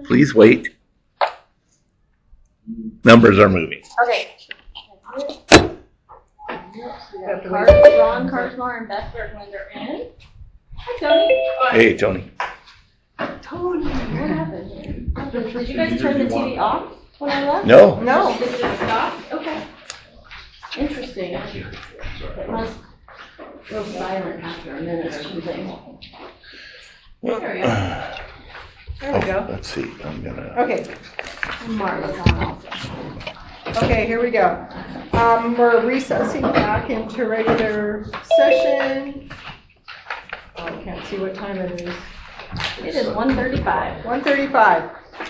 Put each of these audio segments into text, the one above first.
Please wait. Numbers are moving. Okay. Ron Carsmore and Beth Berglander in. Hi, Tony. Hey, Tony. Tony, what happened here? Did you guys turn the TV off when I left? No. No. Did it stop? Okay. Interesting. It must go silent after a minute or something. There we go. There we go. Let's see. I'm gonna. Okay. Marla's on also. Okay, here we go. We're recessing back into regular session. Oh, I can't see what time it is. It is 1:35. 1:35.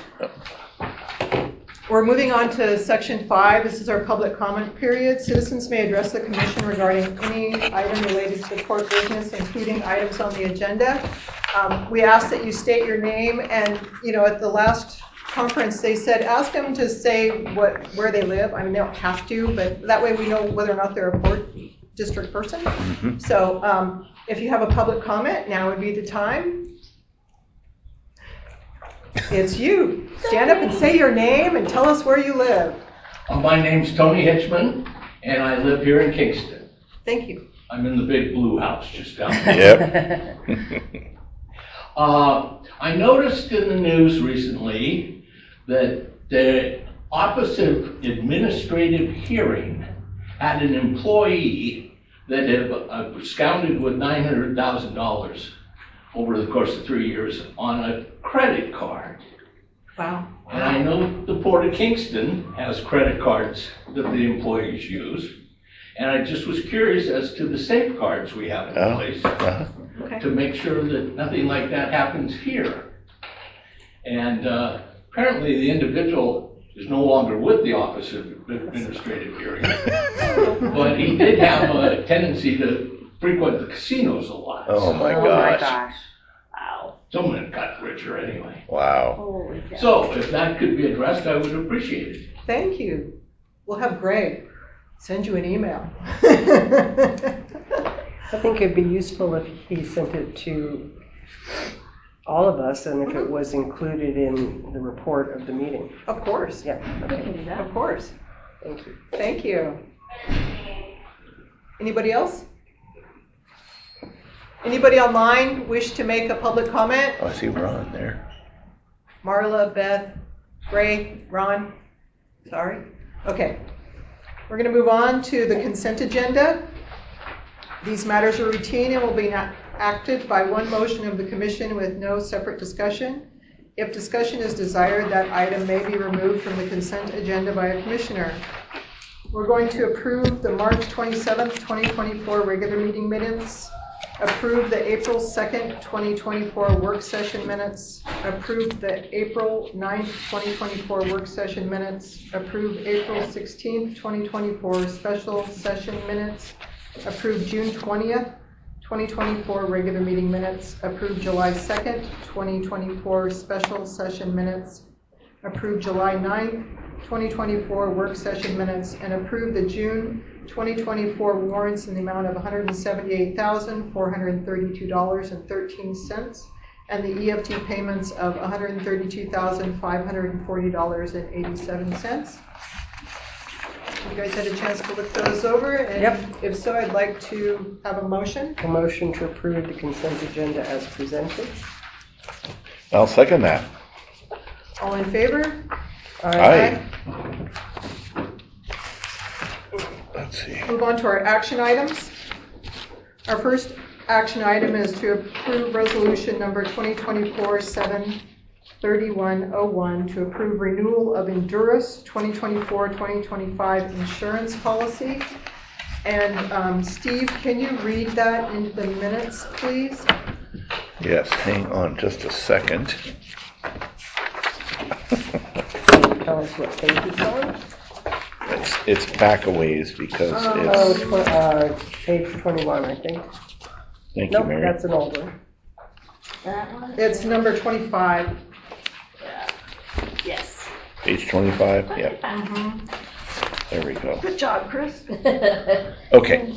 We're moving on to section 5. This is our public comment period. Citizens may address the commission regarding any item related to the court business, including items on the agenda. We ask that you state your name, and at the last conference they said ask them to say where they live. I mean, they don't have to, but that way we know whether or not they're a court district person. Mm-hmm. So if you have a public comment, now would be the time. It's you. Stand up and say your name and tell us where you live. My name's Tony Hitchman, and I live here in Kingston. Thank you. I'm in the big blue house just down there. Yep. I noticed in the news recently that the Office of Administrative Hearing had an employee that had absconded with $900,000 over the course of 3 years on a credit card. Wow. And I know the Port of Kingston has credit cards that the employees use. And I just was curious as to the safeguards we have in place to make sure that nothing like that happens here. And apparently the individual is no longer with the Office of Administrative Hearing, but he did have a tendency to frequent the casinos a lot. Oh my gosh. Wow. Someone got richer anyway. Wow. Holy cow. So if that could be addressed, I would appreciate it. Thank you. We'll have Greg send you an email. I think it'd be useful if he sent it to all of us and if it was included in the report of the meeting. Of course. Yeah. Okay. Of course. Thank you. Thank you. Anybody else? Anybody online wish to make a public comment? Oh, I see Ron there. Marla, Beth, Ray, Ron. Sorry. Okay. We're going to move on to the consent agenda. These matters are routine and will be acted by one motion of the commission with no separate discussion. If discussion is desired, that item may be removed from the consent agenda by a commissioner. We're going to approve the March 27th, 2024 regular meeting minutes, approve the April 2nd, 2024 work session minutes, approve the April 9th, 2024 work session minutes, approve April 16th, 2024 special session minutes, approve June 20th, 2024 regular meeting minutes, approve July 2nd, 2024 special session minutes, approve July 9th, 2024 work session minutes, and approve the June 2024 warrants in the amount of $178,432.13 and the EFT payments of $132,540.87. You guys had a chance to look those over, and yep. If so, I'd like to have a motion. A motion to approve the consent agenda as presented. I'll second that. All in favor? Aye. Let's see. Move on to our action items. Our first action item is to approve resolution number 2024-73101 to approve renewal of Endurus 2024-2025 insurance policy. And Steve, can you read that into the minutes, please? Yes, hang on just a second. Tell us what page it's on. It's back a ways because Page 21, I think. Thank you, Mary. That's an old one. That one? It's number 25. Yeah. Yes. Page 25? Yep. Mm-hmm. There we go. Good job, Chris. Okay.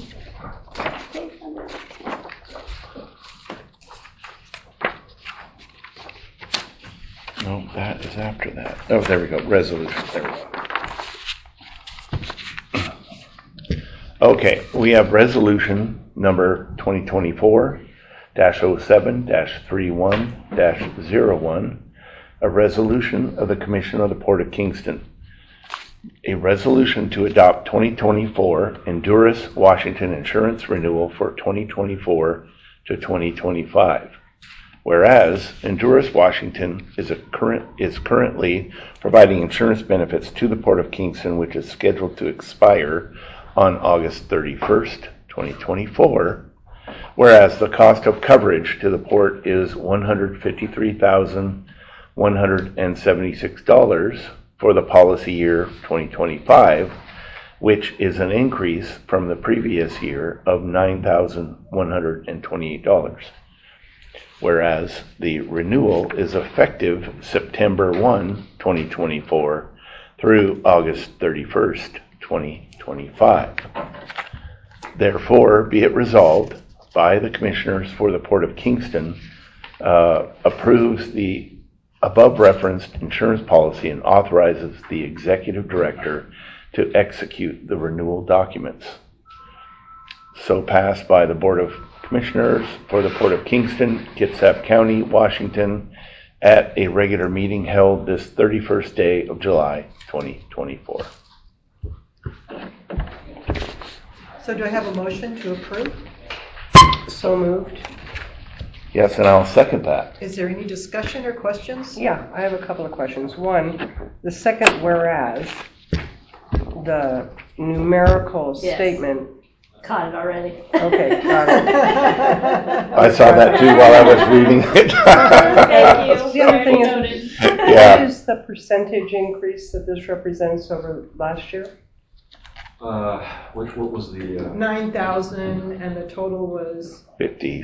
No, that that is after that. Oh, there we go. Resolution. There we go. Okay, we have resolution number 2024-07-31-01, a resolution of the Commission of the Port of Kingston. A resolution to adopt 2024 Endurus Washington insurance renewal for 2024 to 2025. Whereas Endurus Washington is currently providing insurance benefits to the Port of Kingston, which is scheduled to expire on August 31st, 2024. Whereas the cost of coverage to the port is $153,176 for the policy year 2025, which is an increase from the previous year of $9,128. Whereas the renewal is effective September 1, 2024 through August 31st, 2025. Therefore, be it resolved by the Commissioners for the Port of Kingston approves the above referenced insurance policy and authorizes the Executive Director to execute the renewal documents. So passed by the Board of Commissioners for the Port of Kingston, Kitsap County, Washington, at a regular meeting held this 31st day of July, 2024. So do I have a motion to approve? So moved. Yes, and I'll second that. Is there any discussion or questions? Yeah, I have a couple of questions. One, the second whereas, the numerical Yes. statement. Caught it already. Okay, got it. I saw that too while I was reading it. Thank you. The other thing is, Yeah. what is the percentage increase that this represents over last year? What was the, 9,000 and the total was, 50.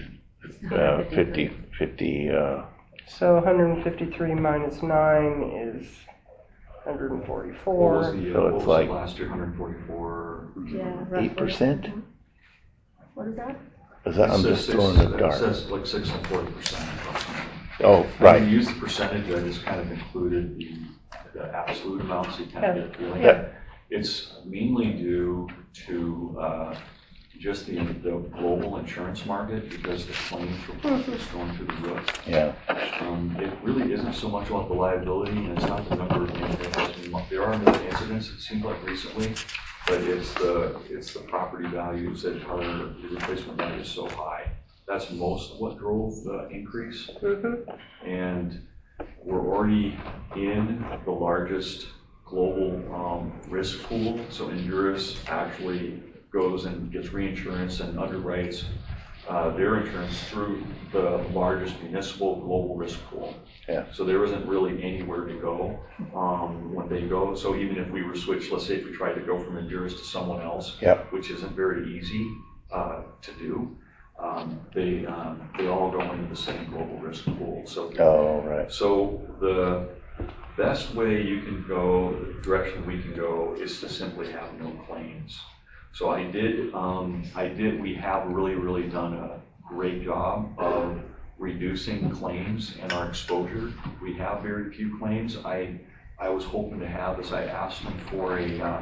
So 153 minus 9 is what 144. was So it's what was like- last year, 144? Yeah, roughly. 8%? What is that? Is that, I'm It says just throwing the It dart. says like 6.25%. Oh, I didn't right. use the percentage, I just kind of included the absolute amount, so you kind of get a feeling. Yeah. It's mainly due to just the global insurance market, because the claims report is going through the roof. Yeah. It really isn't so much about the liability, and it's not the number of incidents. There are more incidents, it seems like recently, but it's the property values that are, the replacement value is so high. That's most of what drove the increase. And we're already in the largest global risk pool. So Endurus actually goes and gets reinsurance and underwrites their insurance through the largest municipal global risk pool. Yeah. So there isn't really anywhere to go when they go. So even if we were switched, let's say if we tried to go from Endurus to someone else, Yep. which isn't very easy to do, they all go into the same global risk pool. So Oh, right. so the best way you can go, the direction we can go, is to simply have no claims. So we have really done a great job of reducing claims and our exposure. We have very few claims. I was hoping to have this. I asked them for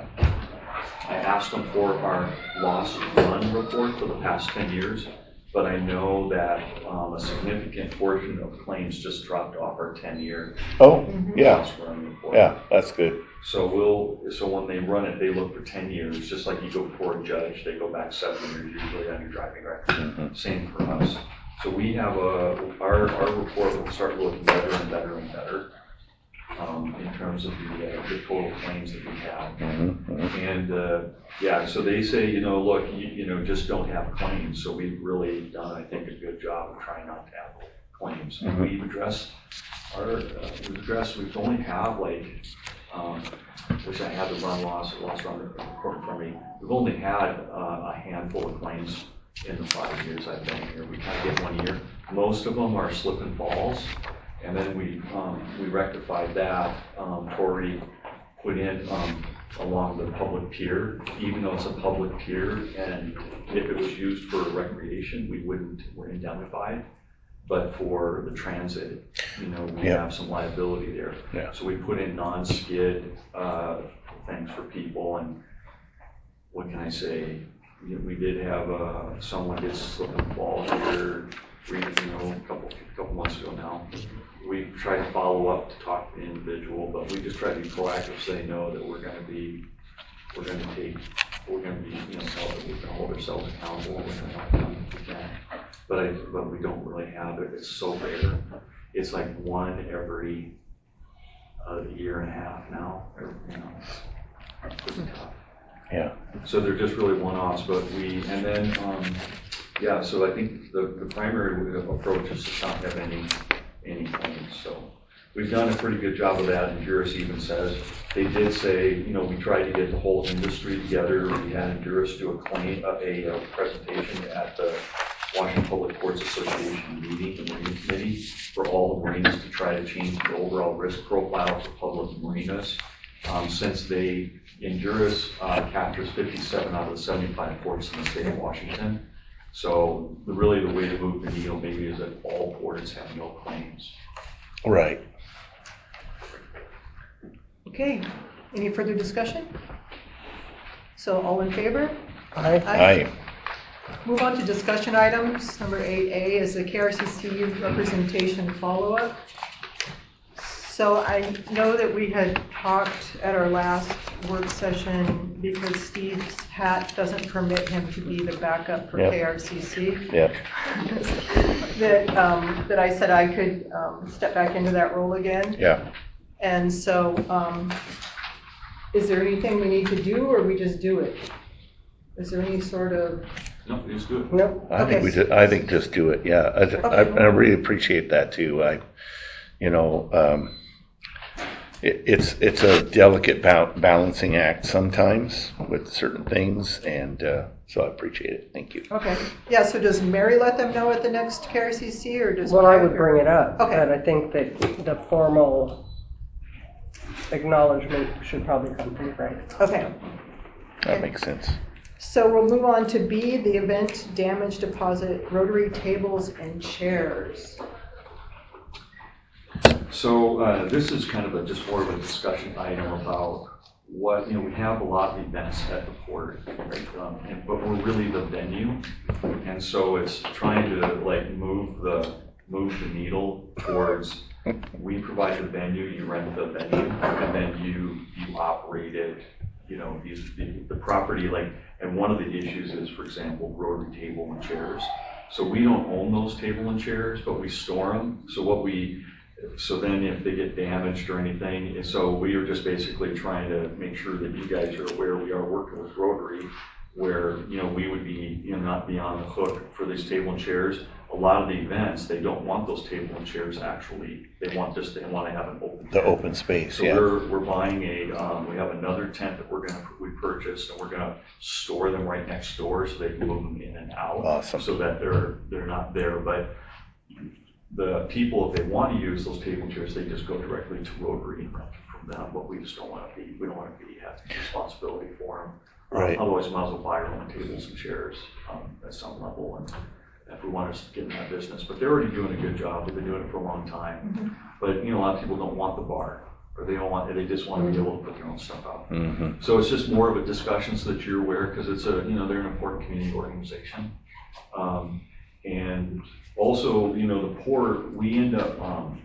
our loss run report for the past 10 years. But I know that a significant portion of claims just dropped off our 10-year Oh, yeah. loss run report. Yeah, that's good. So when they run it, they look for 10 years, just like you go before a judge, they go back 7 years usually on your driving record. Same for us. So we have our report will start looking better and better and better in terms of the total claims that we have. And so they say, look, just don't have claims. So we've really done, I think, a good job of trying not to have claims. And we've addressed we only have wish I had the loss run report in front of me. We've only had a handful of claims in the 5 years I've been here. We kind of get 1 year. Most of them are slip and falls. And then we rectified that. Tori put in along the public pier, even though it's a public pier, and if it was used for recreation, we're indemnified. but for the transit, we have some liability there. Yeah. So we put in non-skid things for people, and what can I say? We did have someone get slip and fall here, a couple months ago now. We tried to follow up to talk to the individual, but we just tried to be proactive, say no, that we're going to be, tell that we're going to hold ourselves accountable, we're going to help them if we can. But we don't really have it. It's so rare. It's like one every year and a half now. It's tough. Yeah. So they're just really one-offs, but so I think the primary approach is to not have any claims. So we've done a pretty good job of that, and Juris even says, they did say, we tried to get the whole industry together. We had Juris do a presentation at the Washington Public Ports Association meeting, the Marine Committee, for all the marinas to try to change the overall risk profile for public marinas. Since Juris captures 57 out of the 75 ports in the state of Washington. So really the way to move the needle maybe is that all ports have no claims. Right. Okay, any further discussion? So all in favor? Aye. Move on to discussion items. Number 8A is the KRCC representation follow-up. So I know that we had talked at our last work session because Steve's hat doesn't permit him to be the backup for KRCC. Yep. that I said I could step back into that role again. Yeah. And so is there anything we need to do, or we just do it? Is there any sort of... No, we just do it. No. I think just do it. Yeah. I really appreciate that too. It's a delicate balancing act sometimes with certain things, and so I appreciate it. Thank you. Okay. Yeah, so does Mary let them know at the next KRCC, or does... Well, I would bring it up, okay. But I think that the formal acknowledgement should probably come from Frank. Okay. That makes sense. So we'll move on to B, the event damage deposit, rotary tables and chairs. So this is kind of just more of a discussion item about what, we have a lot of events at the port, right? But we're really the venue. And so it's trying to move the needle towards, we provide the venue, you rent the venue, and then you operate it, the property, and one of the issues is, for example, rotary table and chairs. So we don't own those table and chairs, but we store them. So then if they get damaged or anything, so we are just basically trying to make sure that you guys are aware we are working with Rotary, where, we would be, not be on the hook for these table and chairs. A lot of the events, they don't want those table and chairs actually. They want to have an open tent. The open space, so yeah. we're buying we have another tent that we purchased, and we're gonna store them right next door so they can move them in and out. Awesome. So that they're not there. But the people, if they want to use those table chairs, they just go directly to Rotary and rent from them. But we just don't want to have responsibility for them. Right. Otherwise, we might as well buy our own tables and chairs at some level, and if we want to get in that business. But they're already doing a good job. They've been doing it for a long time. Mm-hmm. But a lot of people don't want the bar, or they just want to be able to put their own stuff out. Mm-hmm. So it's just more of a discussion so that you're aware, because it's they're an important community organization. And also, the port, we end up,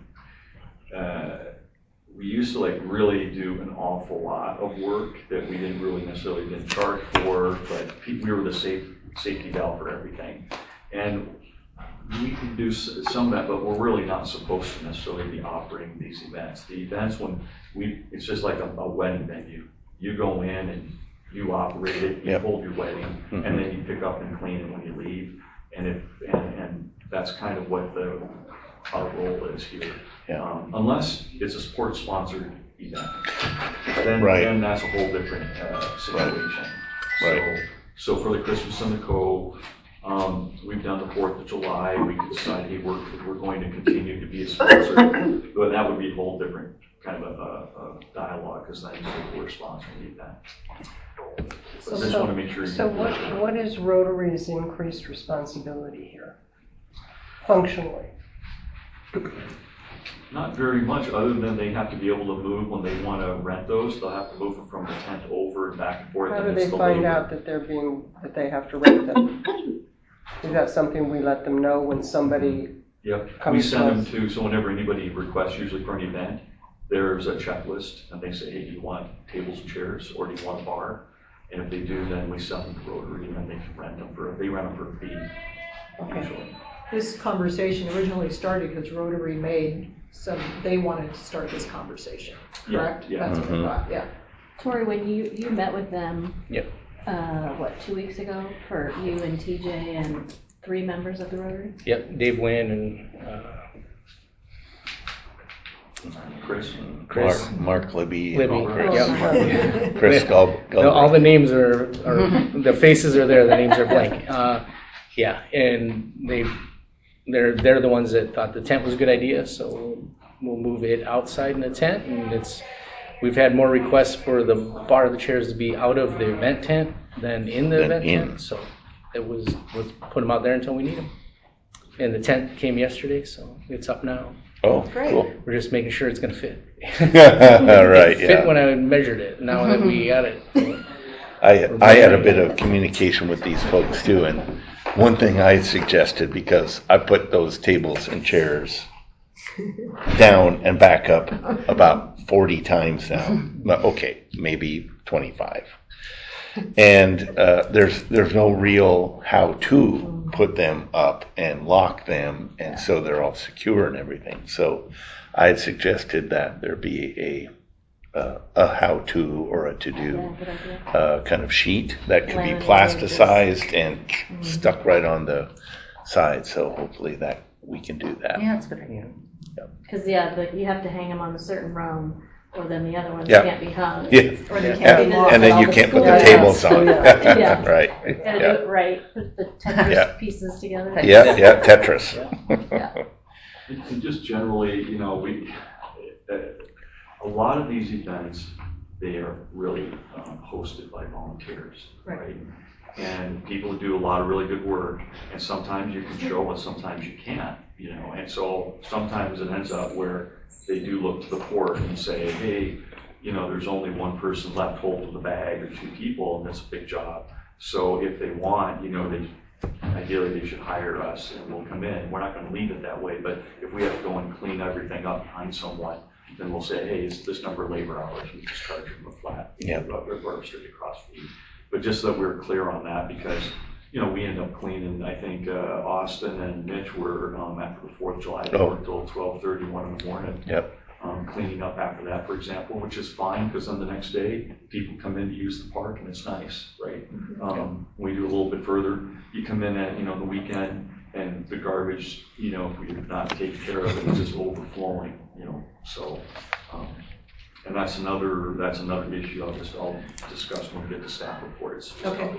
we used to really do an awful lot of work that we didn't charge for, but we were the safety valve for everything. And we can do some of that, but we're really not supposed to necessarily be operating these events. The events, it's just like a wedding venue. You go in and you operate it, you hold your wedding, mm-hmm. and then you pick up and clean it when you leave. And that's kind of what our role is here. Yeah. Unless it's a sports sponsored event, then that's a whole different situation. Right. So for the Christmas in the Cove, we've done the 4th of July. We could decide, hey, we're going to continue to be a sponsor, but that would be a whole different kind of a dialogue, because then we're sponsoring the event. So I just want to make sure. So what is Rotary's increased responsibility here, functionally? Not very much, other than they have to be able to move when they want to rent those. They'll have to move them from the tent over and back and forth. How and do it's they the find labor. out that they have to rent them? Is that something we let them know when somebody Yep, we comes send them to us? to, so whenever anybody requests, usually for an event, there's a checklist, and they say, hey, do you want tables and chairs, or do you want a bar? And if they do, then we send them to Rotary, and then they can rent them for a fee. Okay. Usually. This conversation originally started because Rotary they wanted to start this conversation, correct? Yeah. That's what I thought, yeah. Tori, when you met with them, Yep. 2 weeks ago, for you and TJ and 3 members of the Rotary? Yep, Dave Wynn and Chris. Mark Libby. Libby. Chris, Yep. Chris No, all the names are the faces are there, the names are blank. Yeah, and they're the ones that thought the tent was a good idea, so we'll move it outside in the tent, and we've had more requests for the bar of the chairs to be out of the event tent than in the event tent, so let's put them out there until we need them. And the tent came yesterday, so it's up now. Oh, Great. cool. We're just making sure it's gonna fit. Right, Fit yeah. when I measured it. Now that we got it. I had a bit of communication with these folks too, and one thing I suggested, because I put those tables and chairs down and back up about 40 times now. Okay, maybe 25. And there's no real how to put them up and lock them, and so they're all secure and everything. So I had suggested that there be a how-to or a to-do Yeah, good idea. kind of sheet that could be Laminated, plasticized and stuck right on the side. So hopefully that we can do that. Yeah, that's a good idea. Because, you have to hang them on a certain rung, or then the other ones Yeah. can't be hung. Yeah. Or they can't be And, locked. and then you can't put the tables on. Yeah. Right. Gotta do Yeah. it right, put the Tetris Yeah. pieces together. Yeah. Tetris. Yeah. And just generally, a lot of these events, they are really hosted by volunteers, right? And people do a lot of really good work, and sometimes you can show and sometimes you can't, and so sometimes it ends up where they do look to the port and say, hey, there's only one person left holding the bag or 2 people, and that's a big job. So if they want, ideally they should hire us and we'll come in. We're not going to leave it that way, but if we have to go and clean everything up behind someone, then we'll say, hey, it's this number of labor hours, we just charge them a flat, or straight across fee. But just so that we're clear on that, because, we end up cleaning, I think Austin and Mitch were, after the 4th of July, they worked till 12:30, 1 in the morning. Yep. Cleaning up after that, for example, which is fine, because then the next day, people come in to use the park, and it's nice, right? We do a little bit further. You come in at, the weekend, and the garbage, if we're not taking care of it, it's just overflowing, so, and that's another issue I'll discuss when we get to staff reports. Okay.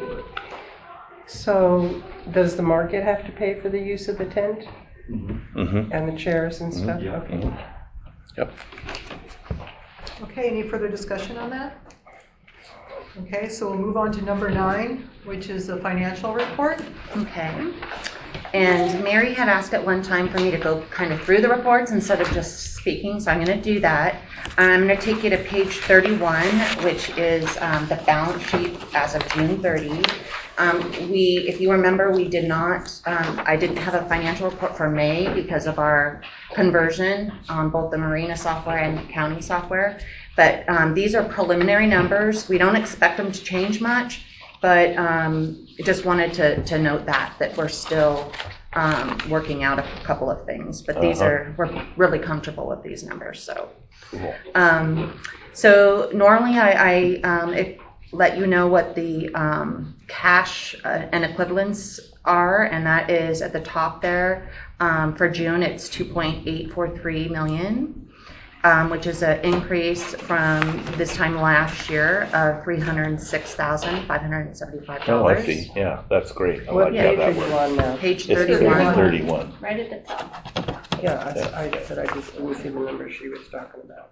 So does the market have to pay for the use of the tent Mm-hmm. and the chairs and stuff? Yeah. Okay. Yep. Okay, any further discussion on that? Okay, so we'll move on to number 9, which is the financial report. Okay. And Mary had asked at one time for me to go kind of through the reports instead of just speaking, so I'm going to do that. I'm going to take you to page 31, which is the balance sheet as of June 30. If you remember, we did not, I didn't have a financial report for May because of our conversion on both the Marina software and the county software. But these are preliminary numbers. We don't expect them to change much, but just wanted to note that we're still working out a couple of things. But these we're really comfortable with these numbers. So, Cool. So normally I let you know what the cash and equivalents are, and that is at the top there. For June, it's $2.843 million, which is an increase from this time last year of $306,575. Oh, I see. Yeah, that's great. I What like how page that are you works. on now? Page It's 31. 31. Right at the top. Yeah, I said I just didn't see the number she was talking about.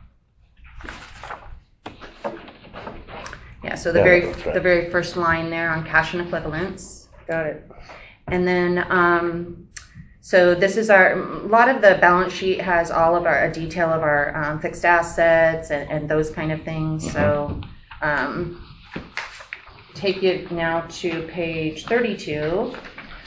Yeah, so Yeah, that's right. the very first line there on cash and equivalents. Got it. And then, So this is a lot of the balance sheet has all of a detail of our fixed assets and those kind of things. So take it now to page 32.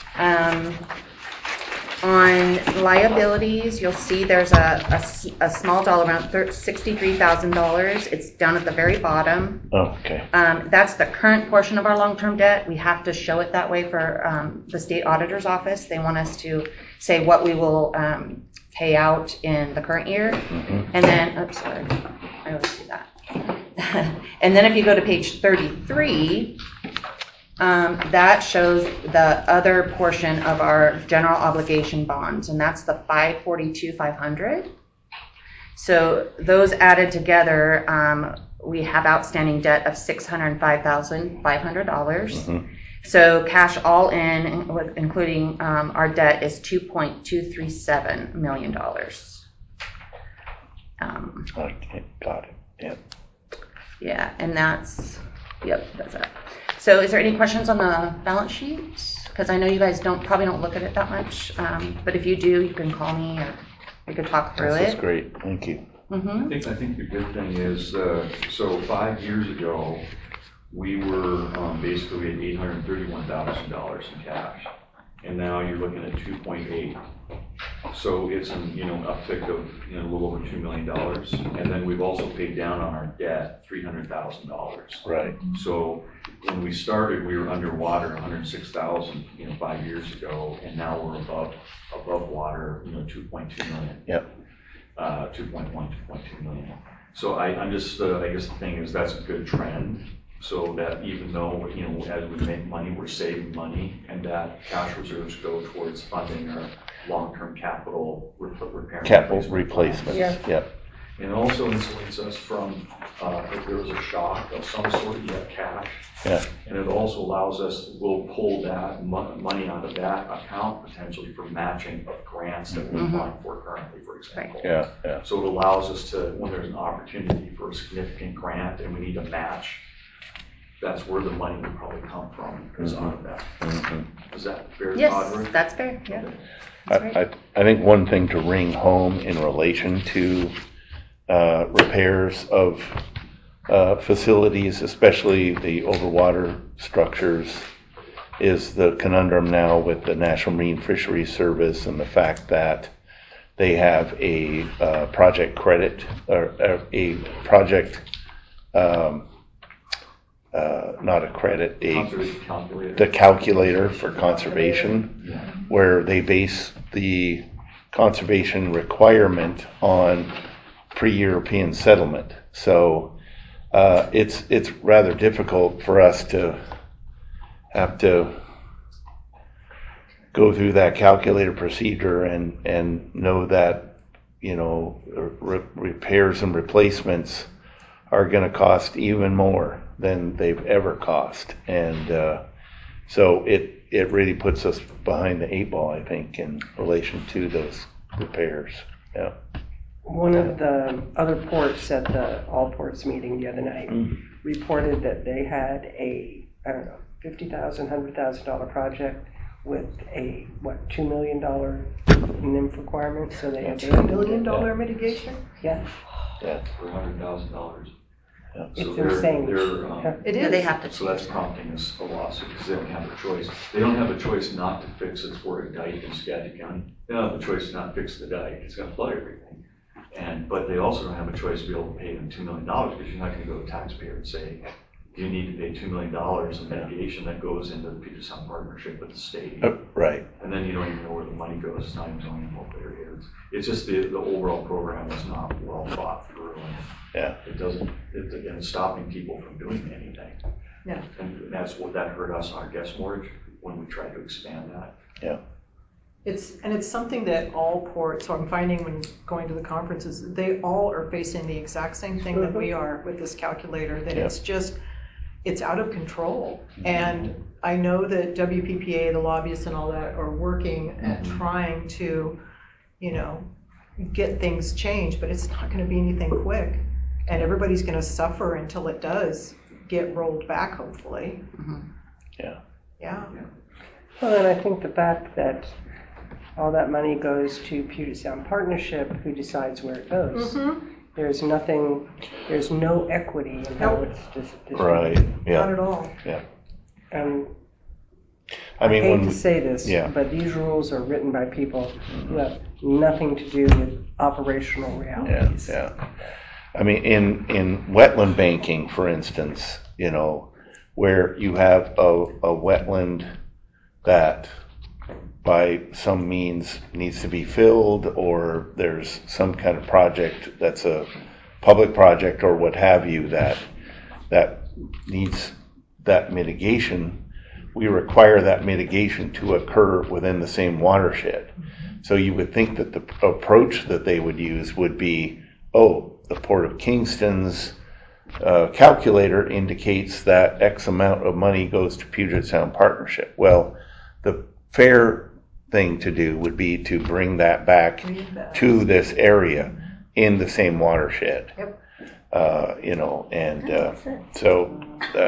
On liabilities, you'll see there's a small dollar amount, $63,000. It's down at the very bottom. Oh, okay. That's the current portion of our long-term debt. We have to show it that way for the state auditor's office. They want us to say what we will pay out in the current year. And then, oops, sorry, I always do that. And then if you go to page 33, that shows the other portion of our general obligation bonds, and that's the $542,500. So those added together, we have outstanding debt of $605,500. So cash all in, including our debt, is $2.237 million. Okay, got it. Yep. Yeah, and that's it. So is there any questions on the balance sheet? Because I know you guys probably don't look at it that much, but if you do, you can call me or we could talk through it. This is great. Thank you. I think the good thing is, so 5 years ago, we were basically at $831,000 in cash, and now you're looking at 2.8. So it's an uptick of a little over $2 million, and then we've also paid down on our debt $300,000. Right. So when we started, we were underwater 106,000 5 years ago, and now we're above water 2.2 million. Yep. 2.1, 2.2 million. So I'm just I guess the thing is that's a good trend. So that even though, as we make money, we're saving money, and that cash reserves go towards funding our long-term capital repair. Capital replacements. Yep. And it also insulates us from, if there was a shock of some sort, you have cash. Yeah. And it also allows us, we'll pull that money out of that account potentially for matching of grants that we're applying for currently, for example. Yeah. So it allows us to, when there's an opportunity for a significant grant and we need to match, that's where the money would probably come from, is out of that. Is that fair, Yes, Audrey? that's fair. Yeah. I think one thing to ring home in relation to repairs of facilities, especially the overwater structures, is the conundrum now with the National Marine Fisheries Service and the fact that they have a project credit or a project. Not a credit, the calculator for conservation, where they base the conservation requirement on pre-European settlement. So it's rather difficult for us to have to go through that calculator procedure and know that repairs and replacements are going to cost even more than they've ever cost, and so it really puts us behind the 8 ball, I think, in relation to those repairs. Yeah. One of the other ports at the All Ports meeting the other night reported that they had a $50,000, $100,000 project with a $2 million NIM requirement, so they had $2 million mitigation. Yeah. For $100,000. It's insane. It is. They have to. So that's prompting us a lawsuit because they don't have a choice. They don't have a choice not to fix it for a dike in Skagit County. They don't have a choice to not fix the dike. It's going to flood everything. But they also don't have a choice to be able to pay them $2 million because you're not going to go to the taxpayer and say, you need to pay $2 million in mitigation that goes into the Puget Sound Partnership with the state. Right. And then you don't even know where the money goes. It's not even knowing what there is. It's just the overall program is not well thought through. And it doesn't, it's stopping people from doing anything. Yeah. And that hurt us on our guest mortgage when we tried to expand that. Yeah. It's something that all ports, so I'm finding when going to the conferences, they all are facing the exact same thing that we are with this calculator, that it's out of control. And I know that WPPA, the lobbyists and all that are working at trying to, get things changed, but it's not going to be anything quick. And everybody's going to suffer until it does get rolled back, hopefully. Yeah. Yeah. Well, and I think the fact that all that money goes to Puget Sound Partnership, who decides where it goes. There's no equity in how it's distributed. Right, yeah. Not at all. Yeah. And I mean, hate when, to say this, yeah. but these rules are written by people who have nothing to do with operational realities. Yeah. I mean, in wetland banking, for instance, you know, where you have a wetland that by some means needs to be filled, or there's some kind of project that's a public project or what have you that needs that mitigation, we require that mitigation to occur within the same watershed. So you would think that the approach that they would use would be, the Port of Kingston's calculator indicates that X amount of money goes to Puget Sound Partnership. Well, the fair thing to do would be to bring that back to this area in the same watershed. You know, and so,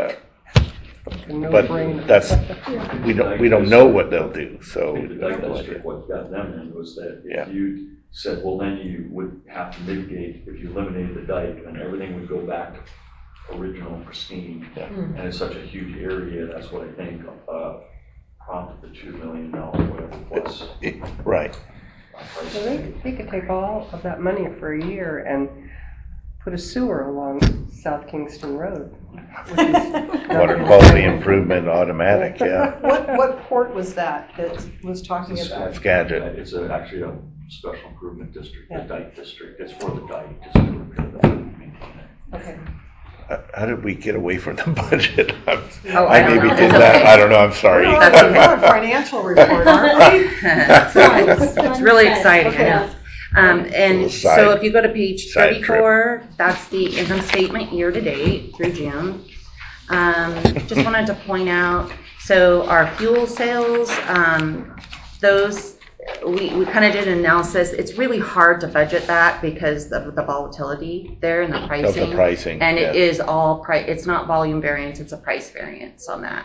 but that's, we don't know what they'll do, so. The dike district, what got them in was that if you said, well, then you would have to mitigate, if you eliminated the dike, then everything would go back to original pristine. And it's such a huge area, that's what I think prompted the $2 million whatever plus. Right. So they could take all of that money for a year and put a sewer along South Kingston Road. Which is Water quality improvement automatic, yeah. What port was that was talking about? Skagit. It's actually a special improvement district, the dike district. It's for the dike, just to repair the dike and maintain it. Okay. How did we get away from the budget? I I don't maybe know. did It's that. okay. I don't know. I'm sorry. We're on financial report, aren't we? It's really exciting, I know. And Little so side- if you go to page side trip. 34, that's the income statement year to date through June. Just wanted to point out, so our fuel sales, those, we kind of did an analysis. It's really hard to budget that because of the volatility there and the pricing. Of the pricing, And yeah. it is all price, it's not volume variance, it's a price variance on that.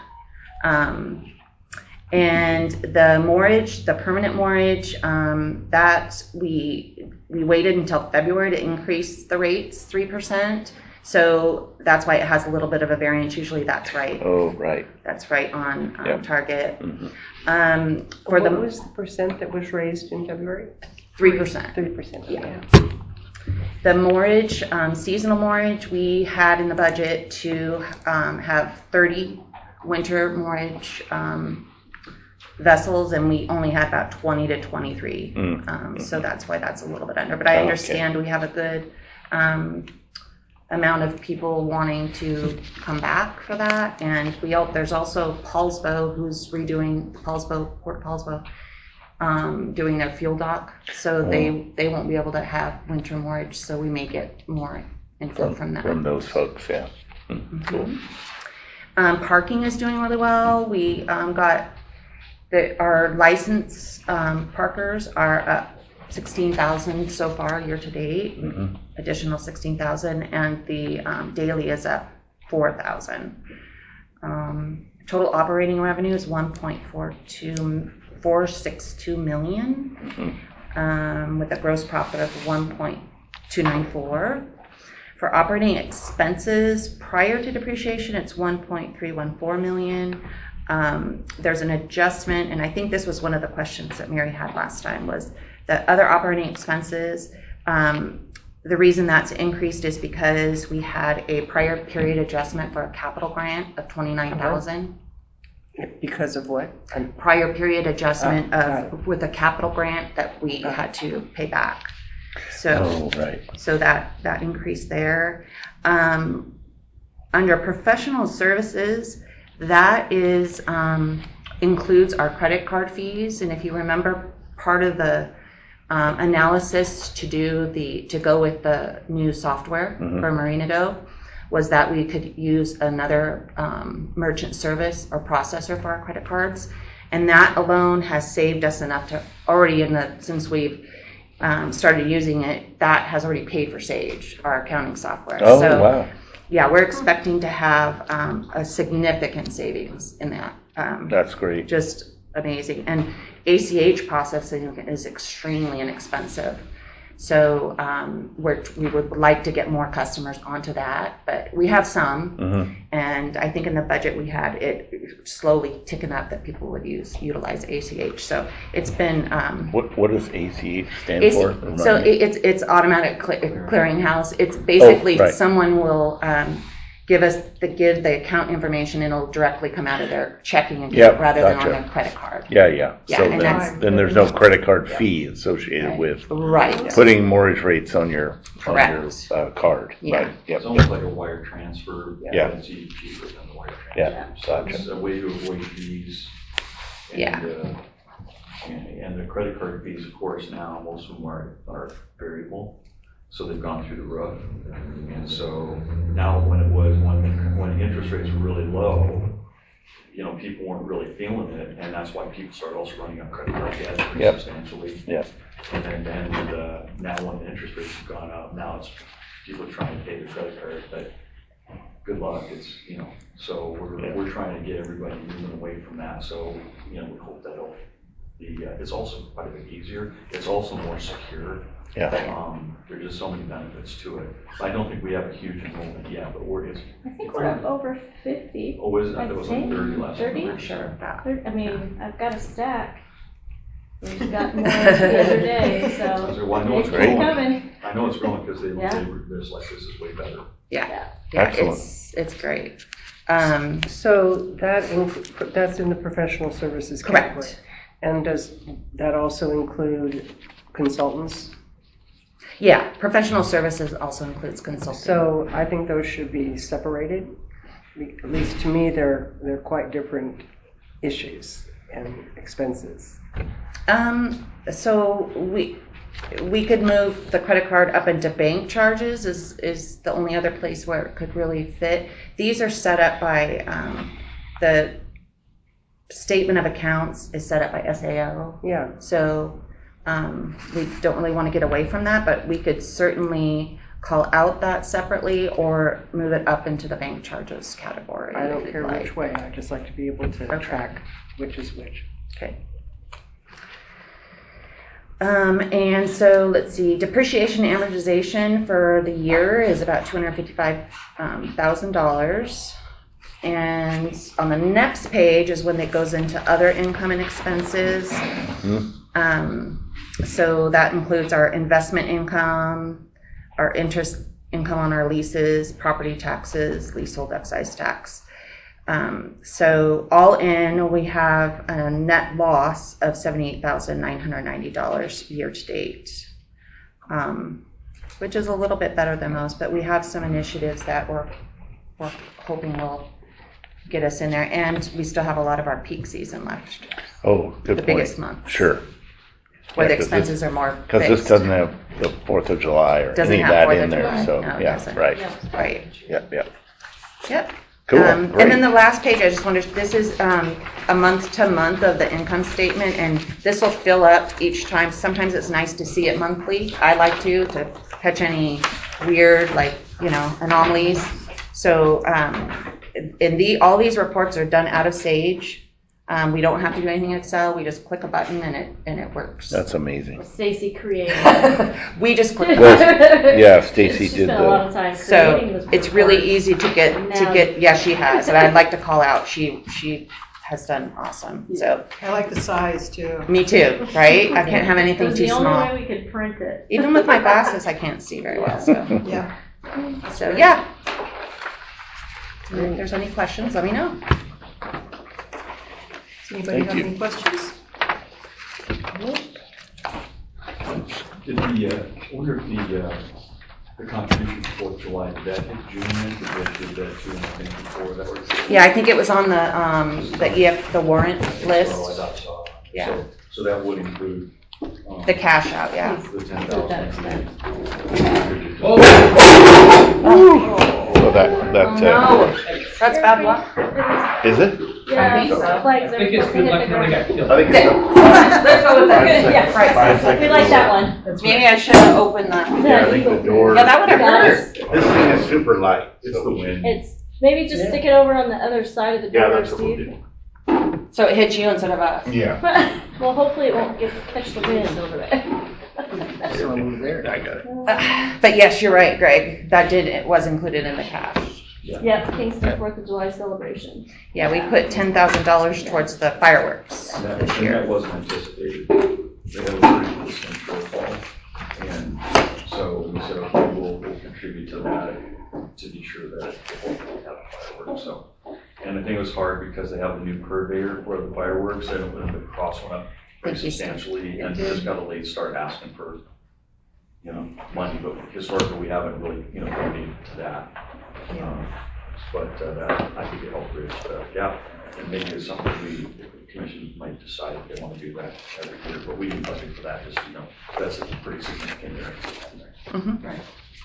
And the mortgage, the permanent mortgage, that we waited until February to increase the rates 3%. So that's why it has a little bit of a variance. Usually that's right. Oh, right. That's right on Yep. target. Mhm. For what the was the percent that was raised in February? 3%. 3%. Yeah. The mortgage, seasonal mortgage, we had in the budget to have 30 winter mortgage vessels, and we only had about 20 to 23. So that's why that's a little bit under. But I understand we have a good amount of people wanting to come back for that. And there's also Paulsbo, who's redoing Port Paulsbo, doing their fuel dock. So they won't be able to have winter mortgage, so we may get more info from that. From those folks, yeah. Cool. Parking is doing really well. We got our licensed parkers are up 16,000 so far year to date, additional 16,000, and the daily is up 4,000. Total operating revenue is 1.462 million, with a gross profit of 1.294. For operating expenses prior to depreciation, it's 1.314 million. There's an adjustment, and I think this was one of the questions that Mary had last time, was the other operating expenses. The reason that's increased is because we had a prior period adjustment for a capital grant of 29,000. Because of what? Prior period adjustment with a capital grant that we had to pay back. So, right. So that increased there. Under professional services, that is includes our credit card fees. And if you remember, part of the analysis to go with the new software for MarinaGo was that we could use another merchant service or processor for our credit cards, and that alone has saved us enough to already since we've started using it, that has already paid for Sage, our accounting software. Oh, so, wow. Yeah, we're expecting to have a significant savings in that. That's great. Just amazing. And ACH processing is extremely inexpensive. So we would like to get more customers onto that, but we have some, and I think in the budget we had it slowly ticking up that people would utilize ACH. So it's been What does ACH stand for? So it's automatic clearinghouse. It's basically someone will give the account information, and it'll directly come out of their checking account rather than on their credit card. Yeah. Yeah, So and then there's no credit card fee associated with putting mortgage rates on your card. Yeah. Right. Yep. It's almost like a wire transfer. Yeah. It's even cheaper than the wire transfer. Yeah. So Gotcha. it's a way to avoid fees. And the credit card fees, of course, now most of them are variable. So they've gone through the roof. And so now when interest rates were really low, people weren't really feeling it. And that's why people started also running up credit card debt pretty substantially. Yeah. And now when the interest rates have gone up, now it's people are trying to pay their credit card, but good luck. It's, so we're trying to get everybody moving away from that. So, we hope that'll be, it's also quite a bit easier. It's also more secure. Yeah. There's just so many benefits to it. I don't think we have a huge enrollment yet, but I think we're up over 50. Oh, is it? I thought it was like 30 last 30? time. I'm sure of that. I mean, I've got a stack. We just got more the other day, so Well, I know it's keep growing. coming. I know it's growing because this is way better. Yeah, Excellent. it's great. So that's in the professional services category. Correct. And does that also include consultants? Yeah, professional services also includes consulting. So I think those should be separated. At least to me, they're quite different issues and expenses. So we could move the credit card up into bank charges is the only other place where it could really fit. These are set up by the statement of accounts is set up by SAO. Yeah. So we don't really want to get away from that, but we could certainly call out that separately or move it up into the bank charges category. I don't care which way. I just like to be able to track which is which. Okay. And so let's see, depreciation and amortization for the year is about $255,000. And on the next page is when it goes into other income and expenses. So that includes our investment income, our interest income on our leases, property taxes, leasehold excise tax. So all in, we have a net loss of $78,990 year to date, which is a little bit better than most, but we have some initiatives that we're hoping will get us in there, and we still have a lot of our peak season left. Oh, good the point. biggest month. Sure. Where the expenses are more fixed. Because this doesn't have the 4th of July or Doesn't any of have that 4th in of there. July. So, No, it yeah, doesn't. right. Right. Yep. Cool. Great. And then the last page, I just wanted, this is a month to month of the income statement, and this will fill up each time. Sometimes it's nice to see it monthly. I like to catch any weird, anomalies. So, all these reports are done out of Sage. We don't have to do anything in Excel. We just click a button and it works. That's amazing. Stacy created. We just click. Yeah, Stacy She's did spent a lot of time creating this So it's really report. easy to get. Yeah, she has, and I'd like to call out. She has done awesome. So I like the size too. me too, right? I can't have It anything was too the only small. way we could print it. Even with my glasses, I can't see very well. So Yeah. yeah. And if there's any questions, let me know. Does anybody Thank have you. any questions? Did I wonder if the contribution for 4th of July, did that hit June yet? Did that June thing before that? Yeah, I think it was on the warrant Oh, I list. thought so. Yeah. So that would include The cash out, yeah. the 10,000. So that's No, that's bad luck. is it? Yeah, I think so. flags are I think it's good luck when I got killed. I think it's Let's go with that. Yeah, right. We like that one. Maybe I should have opened the. Yeah, I think the door. Yeah, that would have hurt. This thing is super light. It's the wind. It's maybe just stick it over on the other side of the Yeah, door, that's what we'll Steve. do. So it hits you instead of us. Yeah. Well, hopefully it won't catch the wind over there. Someone there. I got it. But yes, you're right, Greg. It was included in the cash. Yep, Kingston 4th of July celebration. Yeah, we put $10,000 towards the fireworks And that, this and year. that wasn't anticipated. They had a 30% shortfall. And so we said, okay, we'll contribute to that to be sure that we have fireworks. So, and I think it was hard because they have a new purveyor for the fireworks, and the cost went up pretty Thank you, Steve. substantially, and just got a late start asking for, money, but historically we haven't really, donated to that. But that, I think it helped bridge the gap, and maybe it's something the commission might decide if they want to do that every year, but we didn't budget for that, just, that's a pretty significant area. Right.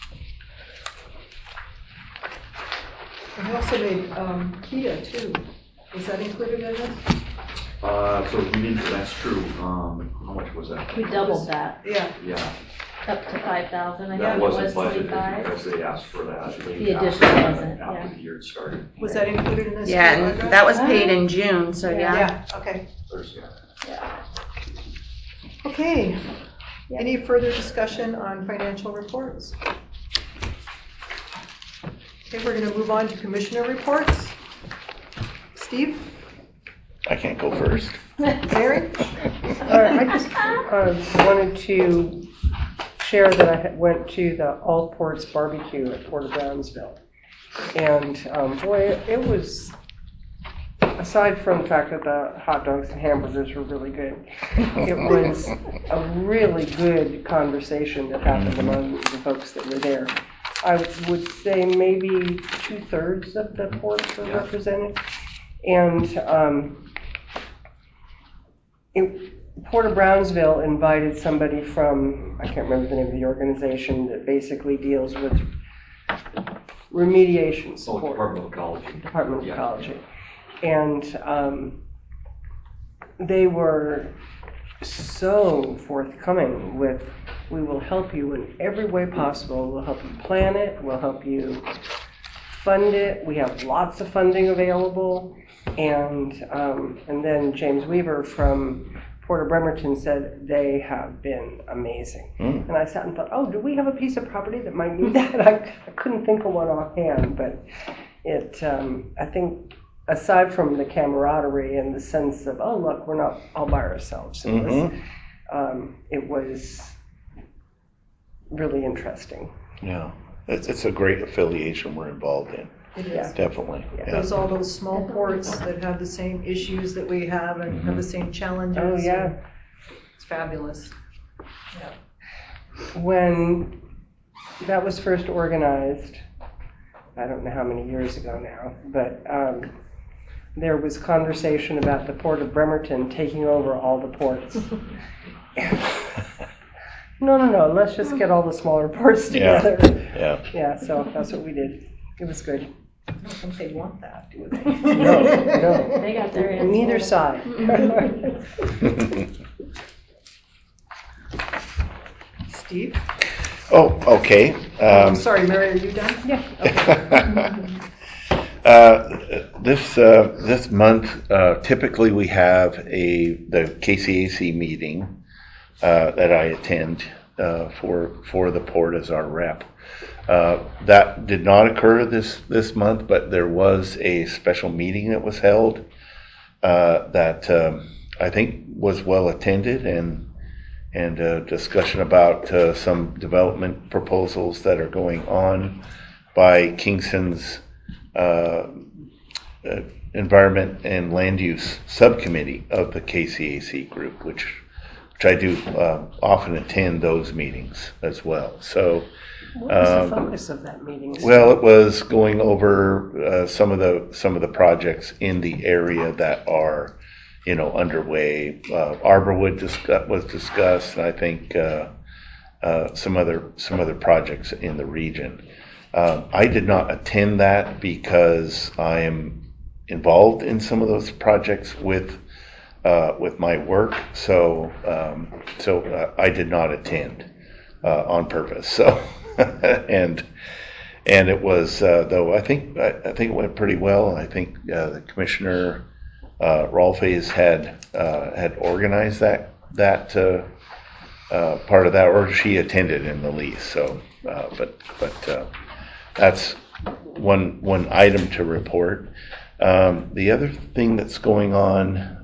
And we also made Kia too. Was that included in this? So we didn't, that's true, how much was that? We doubled that, Yeah. Yeah, up to 5,000. I that think it was wasn't budgeted 25. because they asked for that late The after, additional wasn't, after yeah. the year started. Was that included in this? Yeah, too, and Audra? that was paid in June, so yeah. Yeah, okay. Thursday. Okay. Any further discussion on financial reports? Okay, we're going to move on to commissioner reports. Steve? I can't go first. Mary? I just wanted to share that I went to the All Ports Barbecue at Port of Brownsville. And boy, it was, aside from the fact that the hot dogs and hamburgers were really good, it was a really good conversation that happened among the folks that were there. I would say maybe 2/3 of the ports were represented. And Port of Brownsville invited somebody from, I can't remember the name of the organization, that basically deals with remediation support. Department of Ecology. Department of Ecology. And they were so forthcoming with, we will help you in every way possible. We'll help you plan it. We'll help you fund it. We have lots of funding available. And then James Weaver from Port of Bremerton said they have been amazing. And I sat and thought, oh, do we have a piece of property that might need that? I couldn't think of one offhand, but it, I think, aside from the camaraderie and the sense of, oh, look, we're not all by ourselves, it was really interesting. Yeah, it's a great affiliation we're involved in. It is. Yeah. Definitely. Yeah. There's all those small ports that have the same issues that we have and have the same challenges. Oh, yeah. It's fabulous. When that was first organized, I don't know how many years ago now, but there was conversation about the Port of Bremerton taking over all the ports. No, let's just get all the smaller ports together. Yeah, so that's what we did. It was good. I don't think they want that, do they? No. They got their hands Neither full. side. Steve? Oh, okay. I'm sorry, Mary, are you done? Yeah. This month, typically we have the KCAC meeting that I attend for the port as our rep. That did not occur this month, but there was a special meeting that was held that I think was well attended, and a discussion about some development proposals that are going on by Kingston's Environment and Land Use Subcommittee of the KCAC group, which I do often attend those meetings as well. So. What was the focus of that meeting? Well, it was going over some of the projects in the area that are, underway. Arborwood was discussed, and I think some other projects in the region. I did not attend that because I am involved in some of those projects with my work, so I did not attend on purpose. So. and it was though I think it went pretty well. I think the commissioner Rolfes had organized that part of that, or she attended in the lease. So, but that's one item to report. The other thing that's going on,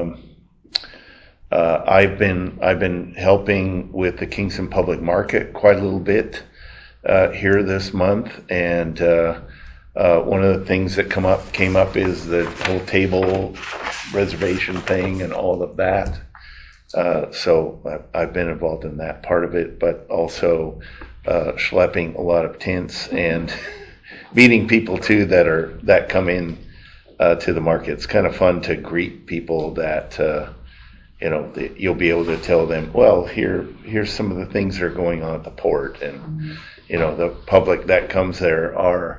I've been helping with the Kingston Public Market quite a little bit here this month, and one of the things that came up is the whole table reservation thing and all of that. So I've been involved in that part of it, but also schlepping a lot of tents and meeting people too that come in to the market. It's kind of fun to greet people that you'll be able to tell them, well, here's some of the things that are going on at the port, and the public that comes there are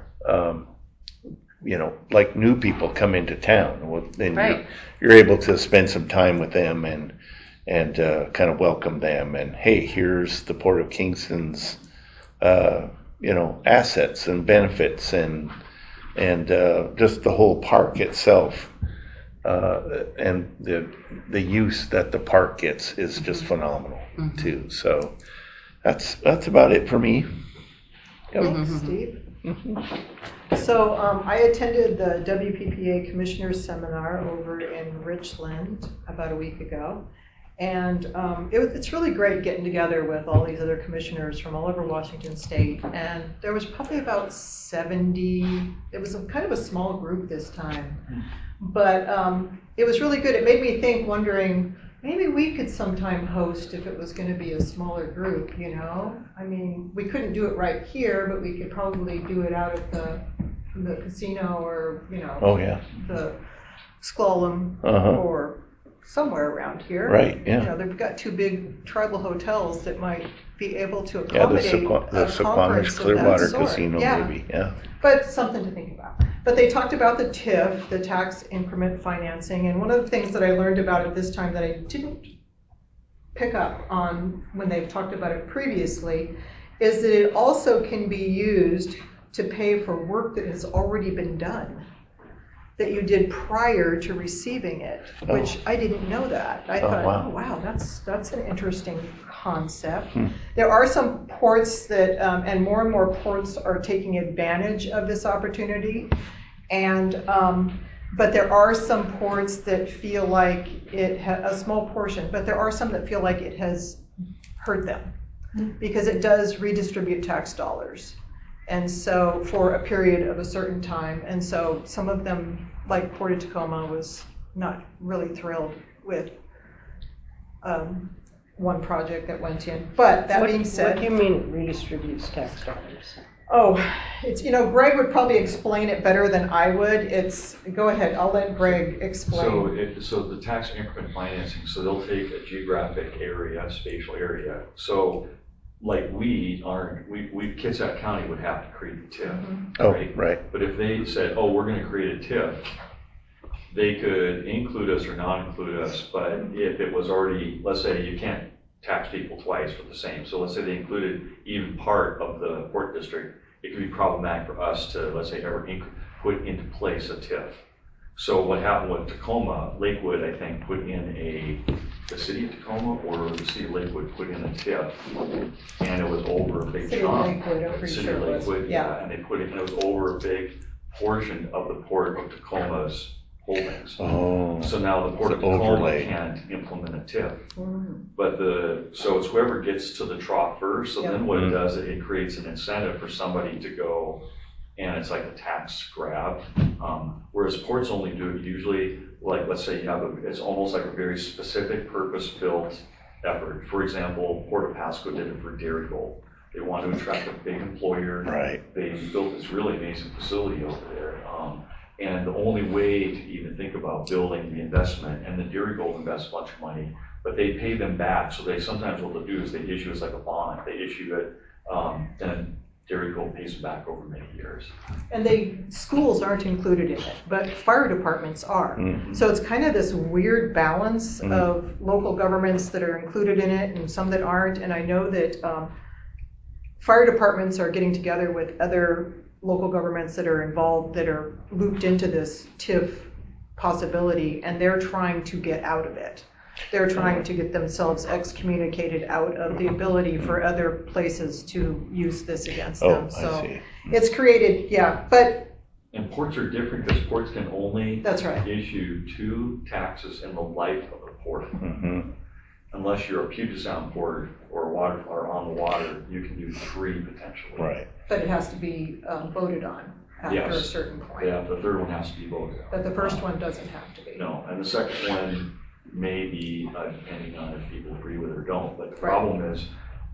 like new people come into town, and Right. you're able to spend some time with them and kind of welcome them, and hey, here's the Port of Kingston's assets and benefits and just the whole park itself, and the use that the park gets is just phenomenal too. So that's about it for me. Thanks, Steve. So I attended the WPPA Commissioners Seminar over in Richland about a week ago. And it's really great getting together with all these other commissioners from all over Washington State. And there was probably about 70. It was kind of a small group this time. But it was really good. It made me think, wondering, maybe we could sometime host if it was going to be a smaller group, I mean, we couldn't do it right here, but we could probably do it out at the casino or, Oh yeah. the Sklallam or somewhere around here. Right, yeah. They've got two big tribal hotels that might be able to Yeah, the accommodate a Suquamish conference of Clearwater that sort. Casino, Yeah. maybe, yeah. But something to think about. But they talked about the TIF, the tax increment financing, and one of the things that I learned about it this time that I didn't pick up on when they've talked about it previously is that it also can be used to pay for work that has already been done, that you did prior to receiving it, which I didn't know that. I thought, oh wow, that's an interesting concept. There are some ports that, and more ports are taking advantage of this opportunity, and but there are some ports that feel like a small portion, but there are some that feel like it has hurt them because it does redistribute tax dollars. And so for a period of a certain time, and so some of them, like Port of Tacoma, was not really thrilled with one project that went in. But that being said, what do you mean it redistributes tax dollars? Oh, it's Greg would probably explain it better than I would. Go ahead, I'll let Greg explain. So the tax increment financing, so they'll take a geographic area, spatial area. So like we Kitsap County would have to create a TIF, right? Right. But if they said, oh, we're going to create a TIF, they could include us or not include us. But if it was already, let's say you can't tax people twice for the same. So let's say they included even part of the port district, it could be problematic for us to, let's say, ever put into place a TIF. So what happened with Tacoma, Lakewood, I think, put in the city of Tacoma or the city of Lakewood put in a TIF, and it was over a big City chunk. of Lakewood, I'm pretty City sure of it was. Lakewood, Yeah. and they put it, and it was over a big portion of the Port of Tacoma's holdings. Oh. So now the Port of Tacoma overlay. can't implement a TIF. But so it's whoever gets to the trough first. So then what it does, it creates an incentive for somebody to go, and it's like a tax grab. Whereas ports only do it usually, like let's say you have it's almost like a very specific purpose-built effort. For example, Port of Pasco did it for Dairygold. They wanted to attract a big employer. Right. They built this really amazing facility over there. And the only way to even think about building the investment, and the Dairygold invests a bunch of money, but they pay them back. So they sometimes what they'll do is they issue us like a bond. They issue it, then Dairygold pays them back over many years. And schools aren't included in it, but fire departments are. So it's kind of this weird balance of local governments that are included in it and some that aren't. And I know that fire departments are getting together with other local governments that are involved, that are looped into this TIF possibility, and they're trying to get out of it. They're trying to get themselves excommunicated out of the ability for other places to use this against them. I So see. it's created, but And ports are different because ports can only that's right. issue 2 taxes in the life of the port. Mhm. Unless you're a Puget Sound port or water or on the water, you can do 3 potentially. Right. But it has to be voted on after a Yes. certain point. Yeah, the third one has to be voted on. But the first one doesn't have to be. No, and the second one may be depending on if people agree with it or don't. But the Right. problem is,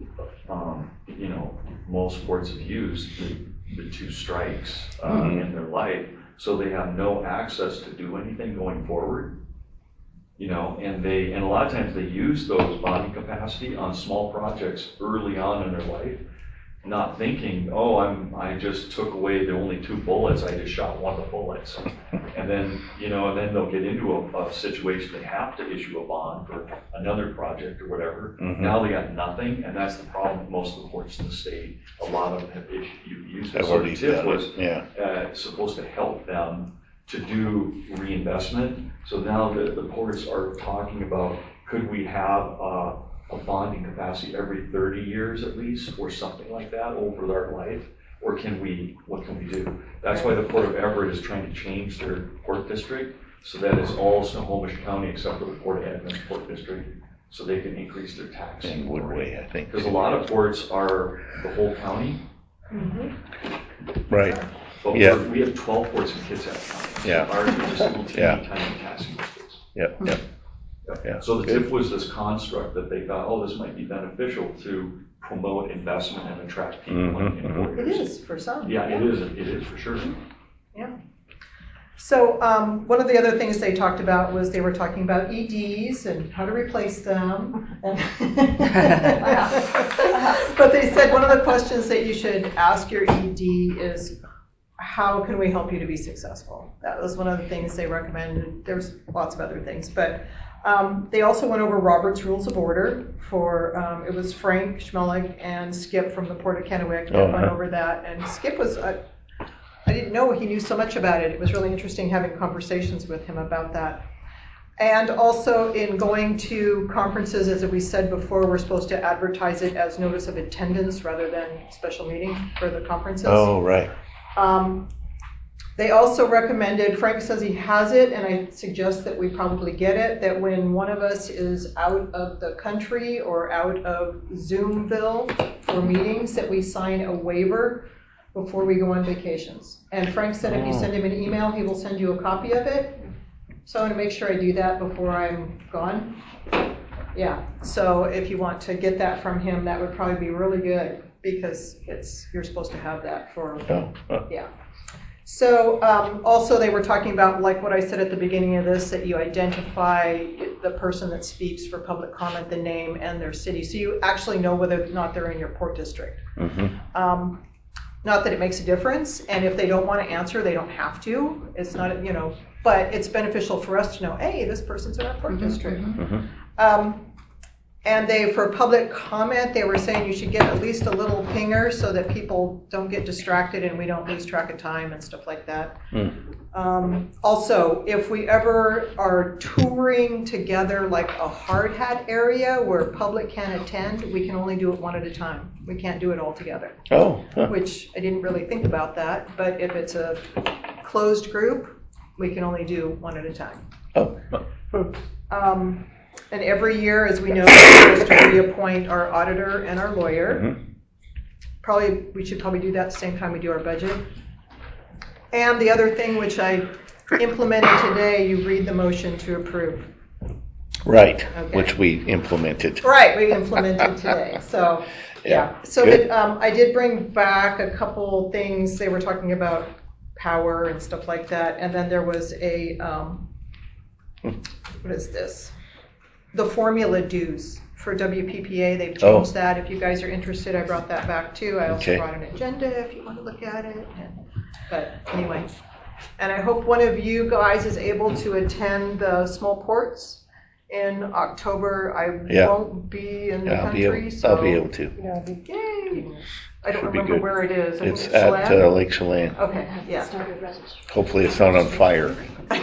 you know, most ports have used the 2 strikes in their life, so they have no access to do anything going forward. You know, and a lot of times they use those bonding capacity on small projects early on in their life, not thinking, oh, I just took away the only 2 bullets, I just shot one of the bullets. And then, you know, and then they'll get into a situation they have to issue a bond for another project or whatever. Now they got nothing, and that's the problem with most of the ports in the state. A lot of them have used it. I've So already the tip done was it. supposed to help them to do reinvestment. So now the ports are talking about, could we have a bonding capacity every 30 years at least, or something like that over their life? Or what can we do? That's why the Port of Everett is trying to change their port district so that it's all Snohomish County except for the Port of Edmonds Port District, so they can increase their tax. In Woodway, I think. Because a lot of ports are the whole county. Right. But Yeah. we have 12 ports in Kitsap County. Yeah. Ours are just little teeny Yeah. tiny taxing districts. Yep. Yeah. So the Good. tip was this construct that they thought, oh, this might be beneficial to promote investment and attract people in port It areas. is for some. Yeah, it is for sure. Yeah. So one of the other things they talked about was they were talking about EDs and how to replace them. But they said one of the questions that you should ask your ED is, how can we help you to be successful? That was one of the things they recommended. There's lots of other things, but they also went over Robert's Rules of Order for, it was Frank Schmeling and Skip from the Port of Kennewick that went over that. And Skip was, I didn't know he knew so much about it. It was really interesting having conversations with him about that. And also in going to conferences, as we said before, we're supposed to advertise it as notice of attendance rather than special meeting for the conferences. Oh, right. They also recommended, Frank says he has it, and I suggest that we probably get it, that when one of us is out of the country or out of Zoomville for meetings, that we sign a waiver before we go on vacations. And Frank said if you send him an email, he will send you a copy of it. So I want to make sure I do that before I'm gone. Yeah, so if you want to get that from him, that would probably be really good, because you're supposed to have that for, yeah. So also they were talking about, like what I said at the beginning of this, that you identify the person that speaks for public comment, the name and their city, so you actually know whether or not they're in your port district. Not that it makes a difference, and if they don't want to answer, they don't have to. It's not, you know, but it's beneficial for us to know, hey, this person's in our port district. And for public comment, they were saying you should get at least a little pinger so that people don't get distracted and we don't lose track of time and stuff like that. Also, if we ever are touring together like a hard hat area where public can attend, we can only do it one at a time. We can't do it all together. Which I didn't really think about that, but if it's a closed group, we can only do one at a time. And every year, as we know, we're supposed to reappoint our auditor and our lawyer. We should probably do that at the same time we do our budget. And the other thing which I implemented today, you read the motion to approve. Right, Okay. which we implemented. Right, we implemented today. So, yeah. So that, I did bring back a couple things. They were talking about power and stuff like that. And then there was a, what is this? The formula dues for WPPA. They've changed that. If you guys are interested, I brought that back too. I also brought an agenda if you want to look at it. But anyway, and I hope one of you guys is able to attend the small ports in October. I Yeah. won't be in the Yeah, country, so. I'll be able to. Yay! I don't Should be remember good. where it is. I It's think at Chelan? Lake Chelan. Okay, yeah. Hopefully it's not on fire.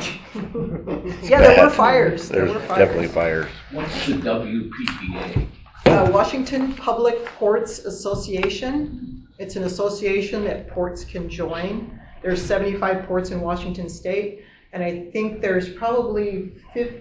Yeah, there were fires. There There's were fires. definitely fires. What's the WPPA? Washington Public Ports Association. It's an association that ports can join. There's 75 ports in Washington State, and I think there's probably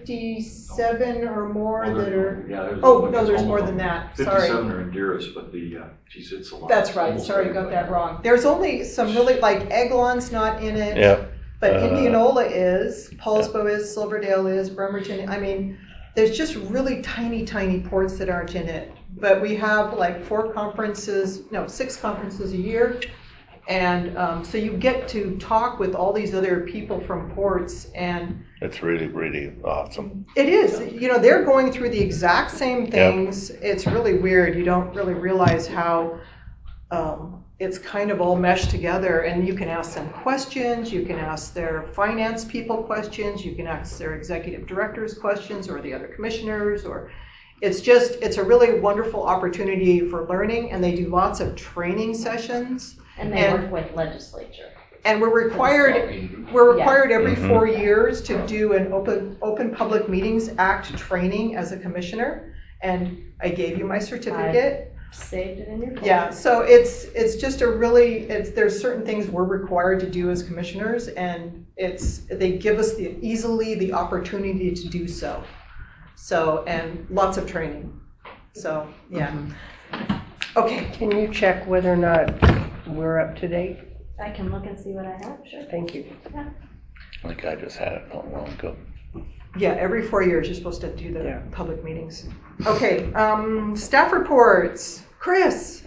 57 or more that are. Oh, no, there's more than that. Sorry. 57 are in Dearest, but geez, it's a lot. That's right. Sorry, got that wrong. There's only some really, like Eglon's not in it. Yep. But Indianola is, Paulsbo is, Silverdale is, Bremerton. I mean, there's just really tiny, tiny ports that aren't in it. But we have like 6 conferences a year. And so you get to talk with all these other people from ports, and it's really, really awesome. it is. You know, they're going through the exact same things. Yep. It's really weird. You don't really realize how it's kind of all meshed together, and you can ask them questions, you can ask their finance people questions, you can ask their executive directors questions, or the other commissioners, or it's a really wonderful opportunity for learning, and they do lots of training sessions. And they work with legislature. And we're required every 4 years to do an Open Public Meetings Act training as a commissioner, and I gave you my certificate. Saved it in your phone. Yeah, so it's just there's certain things we're required to do as commissioners, and they give us the opportunity to do so. So, and lots of training. So, yeah. Okay. Can you check whether or not we're up to date? I can look and see what I have, sure. Thank you. Yeah. Like I just had it not long ago. Yeah, every 4 years you're supposed to do the public meetings. Okay, staff reports. Chris.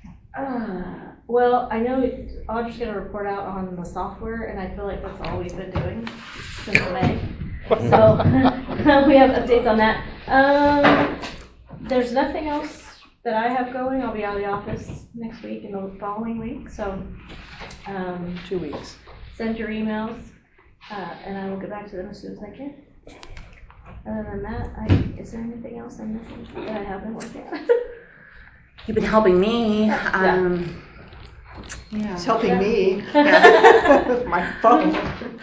Well, I know Audra's going to report out on the software, and I feel like that's all we've been doing since May. So we have updates on that. There's nothing else that I have going. I'll be out of the office next week and the following week. So 2 weeks. Send your emails, and I will get back to them as soon as I can. Other than that, is there anything else I'm missing that I have been working on? You've been helping me. It's helping me. Yeah. My phone.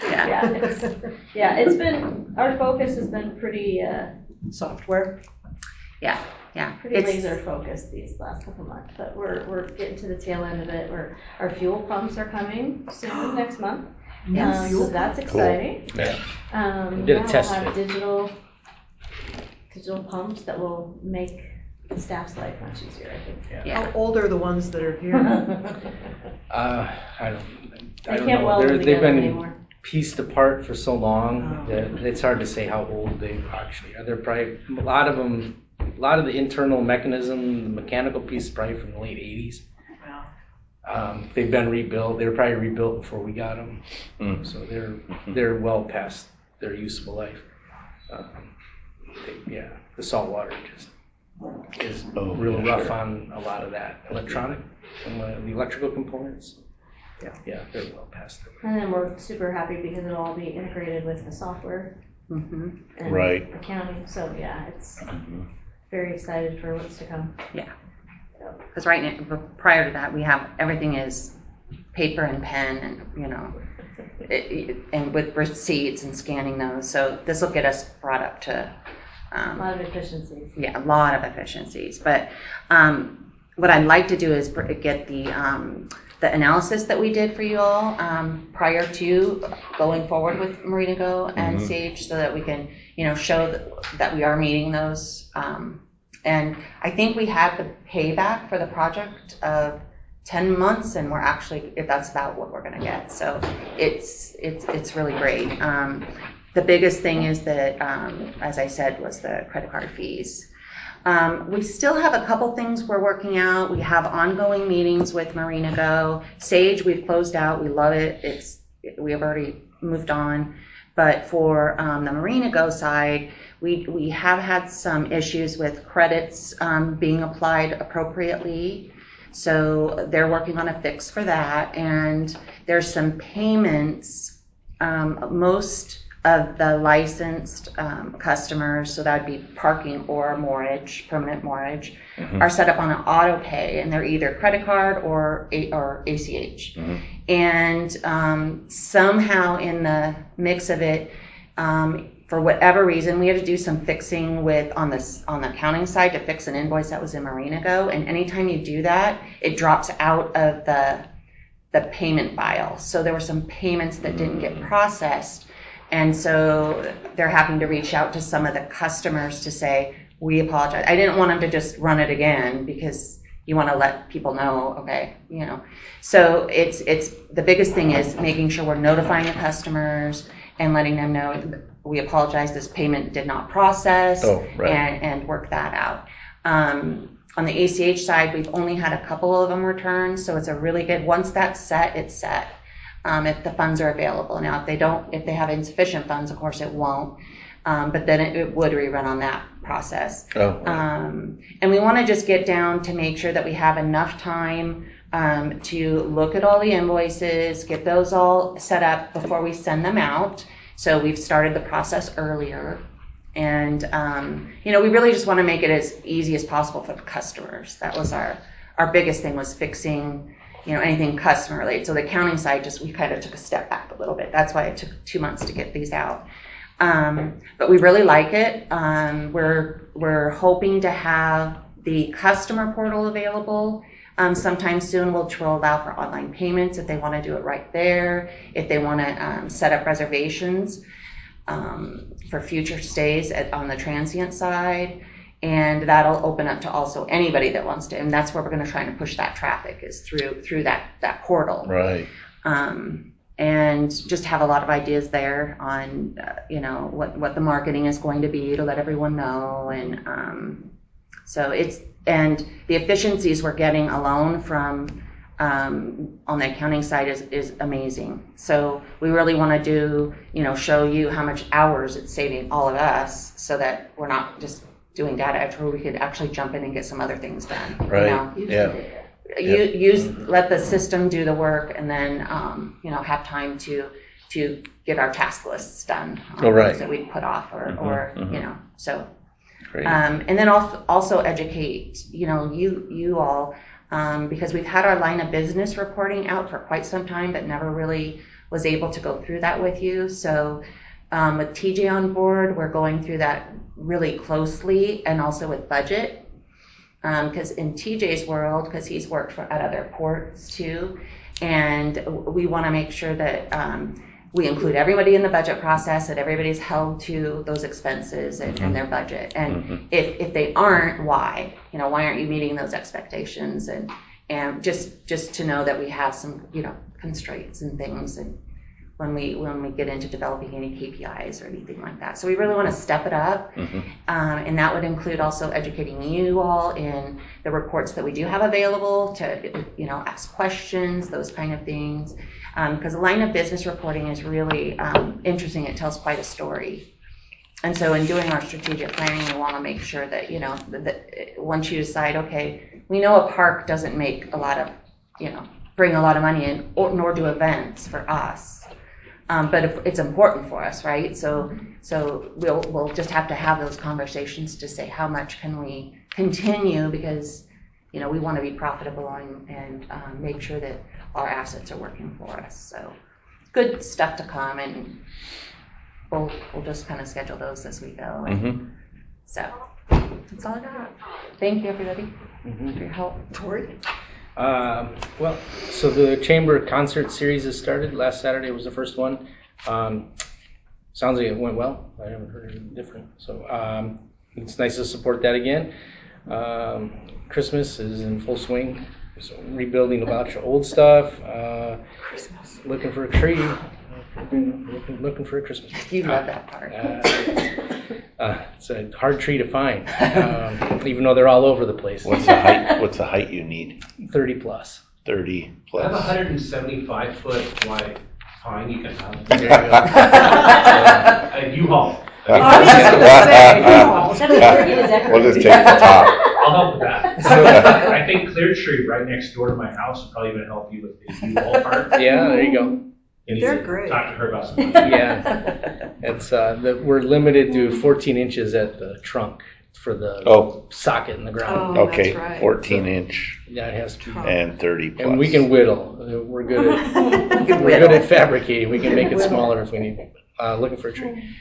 It's been, our focus has been pretty software. Yeah. Pretty laser focused these last couple months, but we're getting to the tail end of it. Our fuel pumps are coming soon next month. So that's exciting. Cool. Yeah. Did a test we'll have fit. digital pumps that will make the staff's life much easier, I think. Yeah. How old are the ones that are here? I don't can't know. weld them They've together been anymore. pieced apart for so long that it's hard to say how old they actually are. They're probably, a lot of the internal mechanism, the mechanical piece is probably from the late 80s. Wow. They've been rebuilt. They were probably rebuilt before we got them. So they're well past their useful life. The salt water just is real rough on a lot of that electronic and the electrical components. Yeah, they're well past it. And then we're super happy because it'll all be integrated with the software and Right. accounting. So it's very excited for what's to come. Yeah. Because right now, prior to that, we have everything is paper and pen, and and with receipts and scanning those. So this will get us brought up to A lot of efficiencies. Yeah, a lot of efficiencies. But what I'd like to do is get the analysis that we did for you all prior to going forward with Marinago and Sage, so that we can, show that we are meeting those. And I think we had the payback for the project of 10 months, and we're actually, that's about what we're going to get. So it's really great. The biggest thing is that, as I said, was the credit card fees. We still have a couple things we're working out. We have ongoing meetings with Marinago. Sage, we've closed out. We love it. We have already moved on. But for the Marinago side, we have had some issues with credits being applied appropriately. So they're working on a fix for that. And there's some payments. Most of the licensed customers, so that would be parking or mortgage, permanent mortgage, are set up on an auto pay, and they're either credit card or ACH. And somehow in the mix of it, for whatever reason, we had to do some fixing on the accounting side to fix an invoice that was in Marinago. And anytime you do that, it drops out of the payment file. So there were some payments that didn't get processed. And so they're having to reach out to some of the customers to say, we apologize. I didn't want them to just run it again, because you want to let people know, okay, you know. So it's the biggest thing is making sure we're notifying the customers and letting them know we apologize, this payment did not process, and work that out. On the ACH side, we've only had a couple of them returned, so it's a really good, once that's set, it's set. If the funds are available. Now, if they have insufficient funds, of course it won't, but then it would rerun on that process. And we want to just get down to make sure that we have enough time to look at all the invoices, get those all set up before we send them out. So we've started the process earlier. And, you know, we really just want to make it as easy as possible for the customers. That was our biggest thing, was fixing, you know, anything customer related. So the accounting side, we kind of took a step back a little bit. That's why it took 2 months to get these out. But we really like it. We're hoping to have the customer portal available sometime soon. We'll roll out for online payments if they want to do it right there, if they want to set up reservations for future stays on the transient side. And that'll open up to also anybody that wants to, and that's where we're going to try and push that traffic, is through that portal. Right. And just have a lot of ideas there on, you know, what the marketing is going to be to let everyone know. And so and the efficiencies we're getting alone from on the accounting side is amazing. So we really want to do, you know, show you how much hours it's saving all of us, so that we're not just doing data entry. We could actually jump in and get some other things done. Right. You know? Let the system do the work, and then you know, have time to get our task lists done that we put off, or you know, so. Great. And then also educate, you know, you all, because we've had our line of business reporting out for quite some time, but never really was able to go through that with you. So with TJ on board, we're going through that really closely, and also with budget. Because in TJ's world, because he's worked at other ports too, and we want to make sure that we include everybody in the budget process, that everybody's held to those expenses and their budget. And if they aren't, why? You know, why aren't you meeting those expectations? And just to know that we have some, you know, constraints and things, and when we get into developing any KPIs or anything like that. So we really want to step it up. And that would include also educating you all in the reports that we do have available to, you know, ask questions, those kind of things. Because the line of business reporting is really interesting. It tells quite a story. And so in doing our strategic planning, we want to make sure that, you know, that once you decide, okay, we know a park doesn't make a lot of, you know, bring a lot of money in, nor do events for us. But it's important for us, right? So we'll just have to have those conversations to say, how much can we continue, because, you know, we want to be profitable and make sure that our assets are working for us. So good stuff to come, and we'll just kind of schedule those as we go. And so that's all I got. Thank you, everybody, for your help. Tori? Well, so the Chamber concert series has started. Last Saturday was the first one. Sounds like it went well. I haven't heard anything different. So it's nice to support that again. Christmas is in full swing. So rebuilding a bunch of old stuff. Looking for a tree. Looking for a Christmas tree. You love that part. It's a hard tree to find, even though they're all over the place. What's the height you need? 30 plus. 30 I plus. have a 175-foot wide pine you can have. There you go. A U-Haul. We'll just take the top. I'll help with that. I think clear tree right next door to my house would probably even help you with the U-Haul part. Yeah, there you go. You They're need to great. Talk to her about some. Yeah, it's, we're limited to 14 inches at the trunk for the socket in the ground. Oh, Okay, that's right. 14-inch Yeah, it has to be. and 30 plus. And we can whittle. We're good at we're good at fabricating. We can make it smaller if we need. Looking for a tree.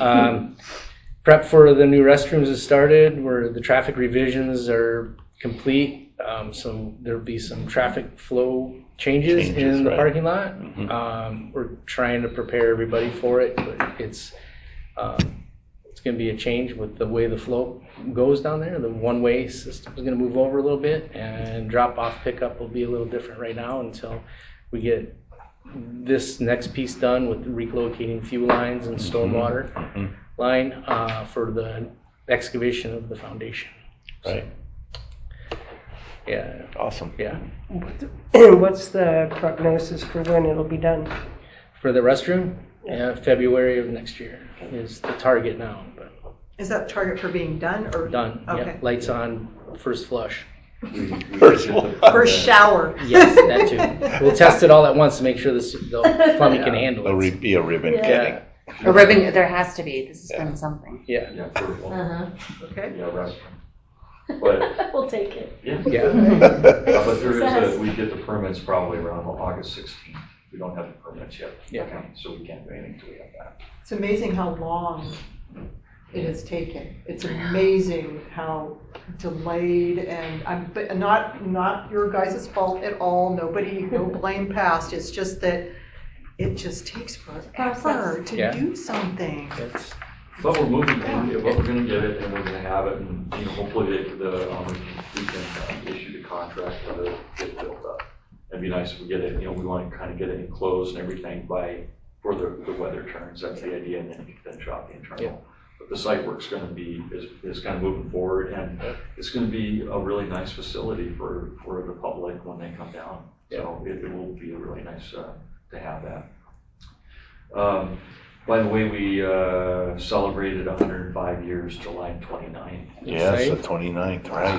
Prep for the new restrooms has started. Where the traffic revisions are complete. So there'll be some traffic flow changes in the parking lot. Mm-hmm. We're trying to prepare everybody for it, but it's going to be a change with the way the flow goes down there. The one-way system is going to move over a little bit, and drop-off pickup will be a little different right now until we get this next piece done with relocating fuel lines and stormwater line for the excavation of the foundation. Right. Yeah. Awesome. Yeah. What's the prognosis for when it'll be done? For the restroom, February of next year is the target now. But Is that target for being done or? done. Okay. Yep. Lights on, first flush. First shower. Yes, that too. We'll test it all at once to make sure the plumbing can handle There'll it. be a ribbon cutting. A ribbon, there has to be. This has been something. Yeah. Yeah, for, Okay. yeah, restroom. But, We'll take it. yeah. Yeah. But there is we get the permits probably around August 16th. We don't have the permits yet. Yeah. So we can't do anything until we have that. It's amazing how long it has taken. It's amazing how delayed and but not your guys' fault at all. No blame passed. It's just that it just takes forever to do something. But we're moving, but we're gonna get it, and we're gonna have it, and, you know, hopefully we can issue the contract for the get built up. It'd be nice if we get it, you know, we want to kind of get it enclosed and everything before the weather turns. That's the idea, and then you can finish off the internal. Yeah. But the site work's gonna be, is kind of moving forward, and it's gonna be a really nice facility for the public when they come down. So it will be really nice to have that. By the way, we celebrated 105 years, July 29th. Yes, the 29th, right?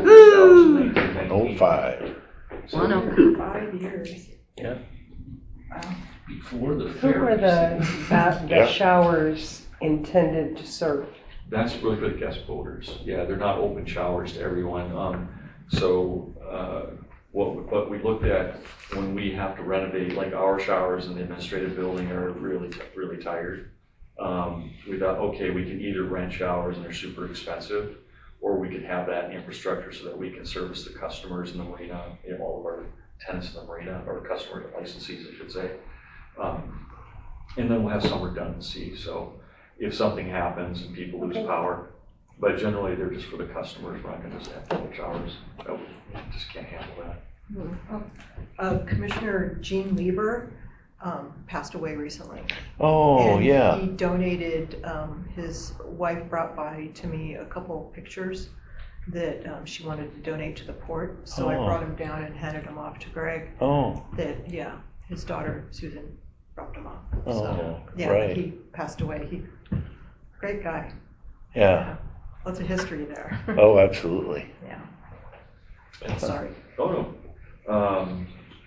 05. 5 years. Yeah. Before the Who fair. are the showers intended to serve? That's really for the guest boaters. Yeah, they're not open showers to everyone. What we looked at when we have to renovate, like our showers in the administrative building are really tired. We thought, okay, we can either rent showers and they're super expensive, or we could have that infrastructure so that we can service the customers in the marina, you know, all of our tenants in the marina, or customers, licensees, I should say. And then we'll have some redundancy. So if something happens and people lose power, but generally they're just for the customers. We're not going to just have public showers. No, we just can't handle that. Commissioner Gene Lieber passed away recently. Oh, and yeah. He donated, his wife brought by to me a couple of pictures that she wanted to donate to the port. So I brought them down and handed them off to Greg. Oh. That, his daughter Susan dropped them off. Oh, so, right. He passed away. Great guy. Yeah. Lots of history there. Oh, absolutely. Yeah. Sorry. Oh, no.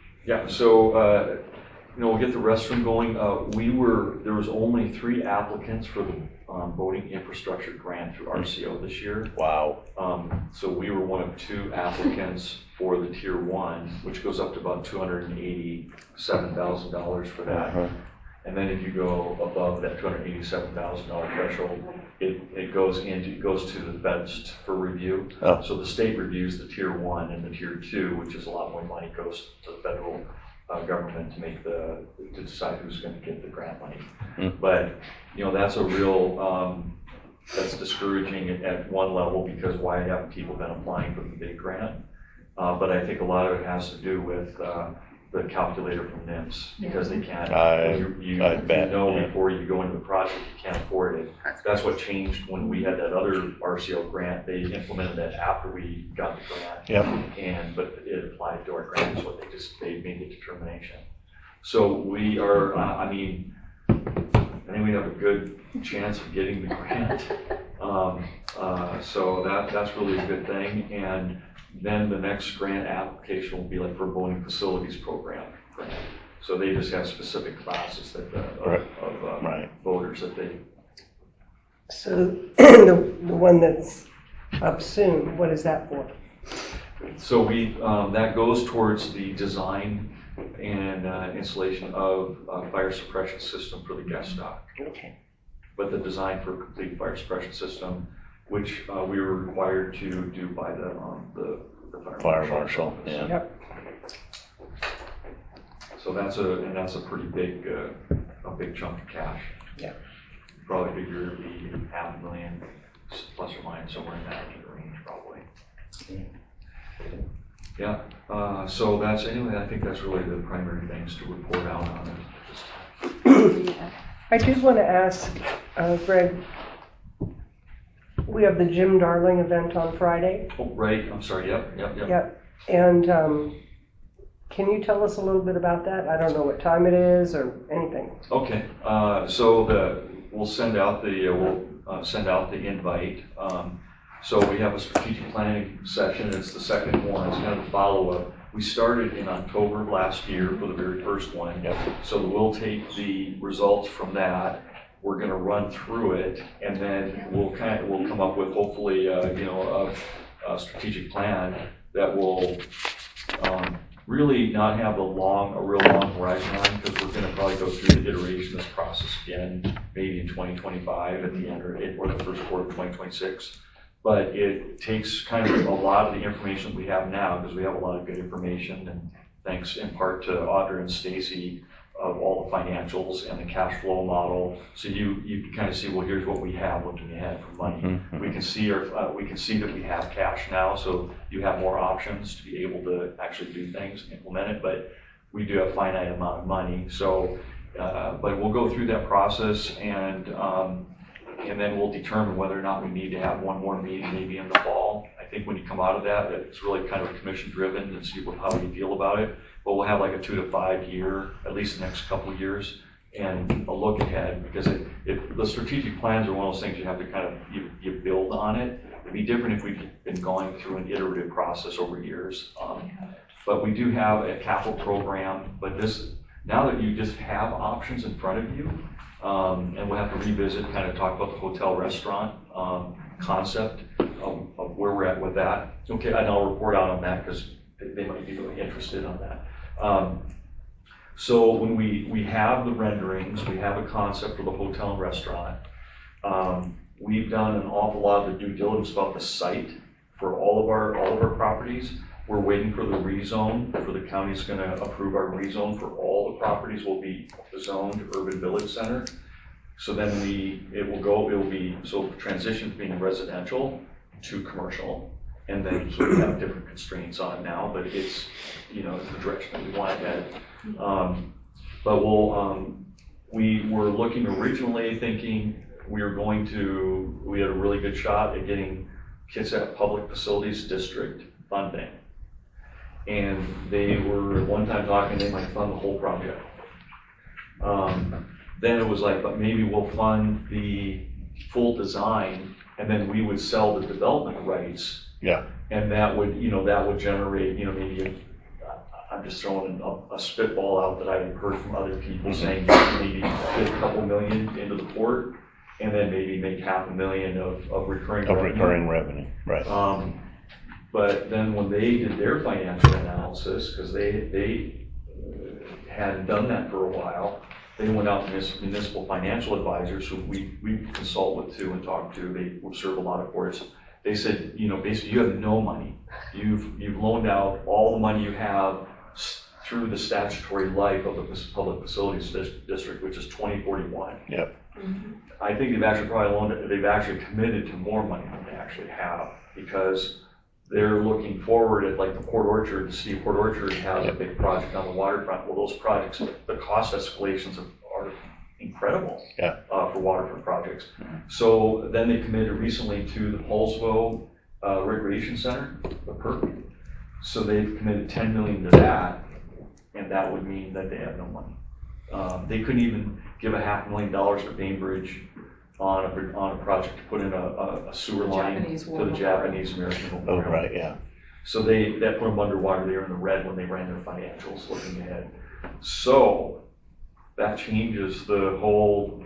So, we'll get the restroom going. There was only 3 applicants for the boating infrastructure grant through RCO this year. Wow. So we were one of 2 applicants for the tier 1, which goes up to about $287,000 for that. And then if you go above that $287,000 threshold, it goes to the feds for review. Oh. So the state reviews the tier 1, and the tier 2, which is a lot more money, goes to the federal government to decide who's going to get the grant money. But that's a real that's discouraging at one level, because why haven't people been applying for the big grant? But I think a lot of it has to do with the calculator from NIMS, because they can't. You know before you go into the project, you can't afford it. That's what changed when we had that other RCO grant. They implemented that after we got the grant, but it applied to our grant, so they made the determination. So we are. I think we have a good chance of getting the grant. So that's really a good thing. And then the next grant application will be like for boating facilities program grant. So they just have specific classes that, Right. voters that they. So the one that's up soon, what is that for? So we, that goes towards the design and installation of a fire suppression system for the guest dock. Okay. But the design for a complete fire suppression system, which we were required to do by the Fire marshal, yeah. Yep. So that's a pretty big, a big chunk of cash. Yeah. Probably figure it'd be $500,000 plus or minus, somewhere in that range, probably. Yeah. So that's, anyway, I think that's really the primary things to report out on it. I did want to ask, Greg, we have the Jim Darling event on Friday. Oh, right, I'm sorry, yep. Yep. And can you tell us a little bit about that? I don't know what time it is or anything. Okay, so we'll send out the invite. So we have a strategic planning session. It's the second one. It's kind of a follow-up. We started in October of last year for the very first one. Yep. So we'll take the results from that. We're going to run through it, and then we'll come up with hopefully a strategic plan that will really not have a real long horizon line, because we're going to probably go through the iteration of this process again, maybe in 2025 at the end or the first quarter of 2026. But it takes kind of a lot of the information that we have now, because we have a lot of good information, and thanks in part to Audra and Stacy of all the financials and the cash flow model. So you kind of see, well, here's what we have looking ahead for money. Mm-hmm. We can see that we have cash now, so you have more options to be able to actually do things and implement it. But we do have a finite amount of money. So, but we'll go through that process, and then we'll determine whether or not we need to have one more meeting maybe in the fall. I think when you come out of that, it's really kind of commission driven and see how we feel about it. But we'll have like a 2 to 5 year, at least the next couple of years, and a look ahead, because the strategic plans are one of those things you have to kind of, you build on it. It'd be different if we'd been going through an iterative process over years. But we do have a capital program, but now that you just have options in front of you, and we'll have to revisit, kind of talk about the hotel restaurant concept of where we're at with that. Okay, and I'll report out on that, because they might be really interested on that. So when we have the renderings, we have a concept for the hotel and restaurant. We've done an awful lot of the due diligence about the site for all of our properties. We're waiting for the rezone, for the county's going to approve our rezone for all the properties will be zoned urban village center. So then it will be transition from being residential to commercial. And then so we have different constraints on it now, but it's the direction that we want to head. But we were looking originally thinking we had a really good shot at getting Kitsap Public Facilities District funding. And they were at one time talking they might fund the whole project. Then it was like, but maybe we'll fund the full design, and then we would sell the development rights. Yeah. And that would generate, maybe I'm just throwing a spitball out that I heard from other people saying maybe get a couple million into the port, and then maybe make $500,000 of recurring revenue. Recurring revenue, right. But then when they did their financial analysis, because they hadn't done that for a while, they went out to municipal financial advisors who we consult with too and talk to. They serve a lot of courts. They said, basically you have no money. You've loaned out all the money you have through the statutory life of the Public Facilities District, which is 2041. Yep. I think they've actually committed to more money than they actually have, because they're looking forward at like the Port Orchard. Steve, Port Orchard has a big project on the waterfront. Well, those projects, the cost escalations are incredible for waterfront projects. So then they committed recently to the Paulsville Recreation Center, the PERC. So they've committed $10 million to that, and that would mean that they have no money. They couldn't even give $500,000 to Bainbridge on a project to put in a sewer line to the Japanese American Memorial. Oh, right, yeah. So that put them underwater. They were in the red when they ran their financials looking ahead. So that changes the whole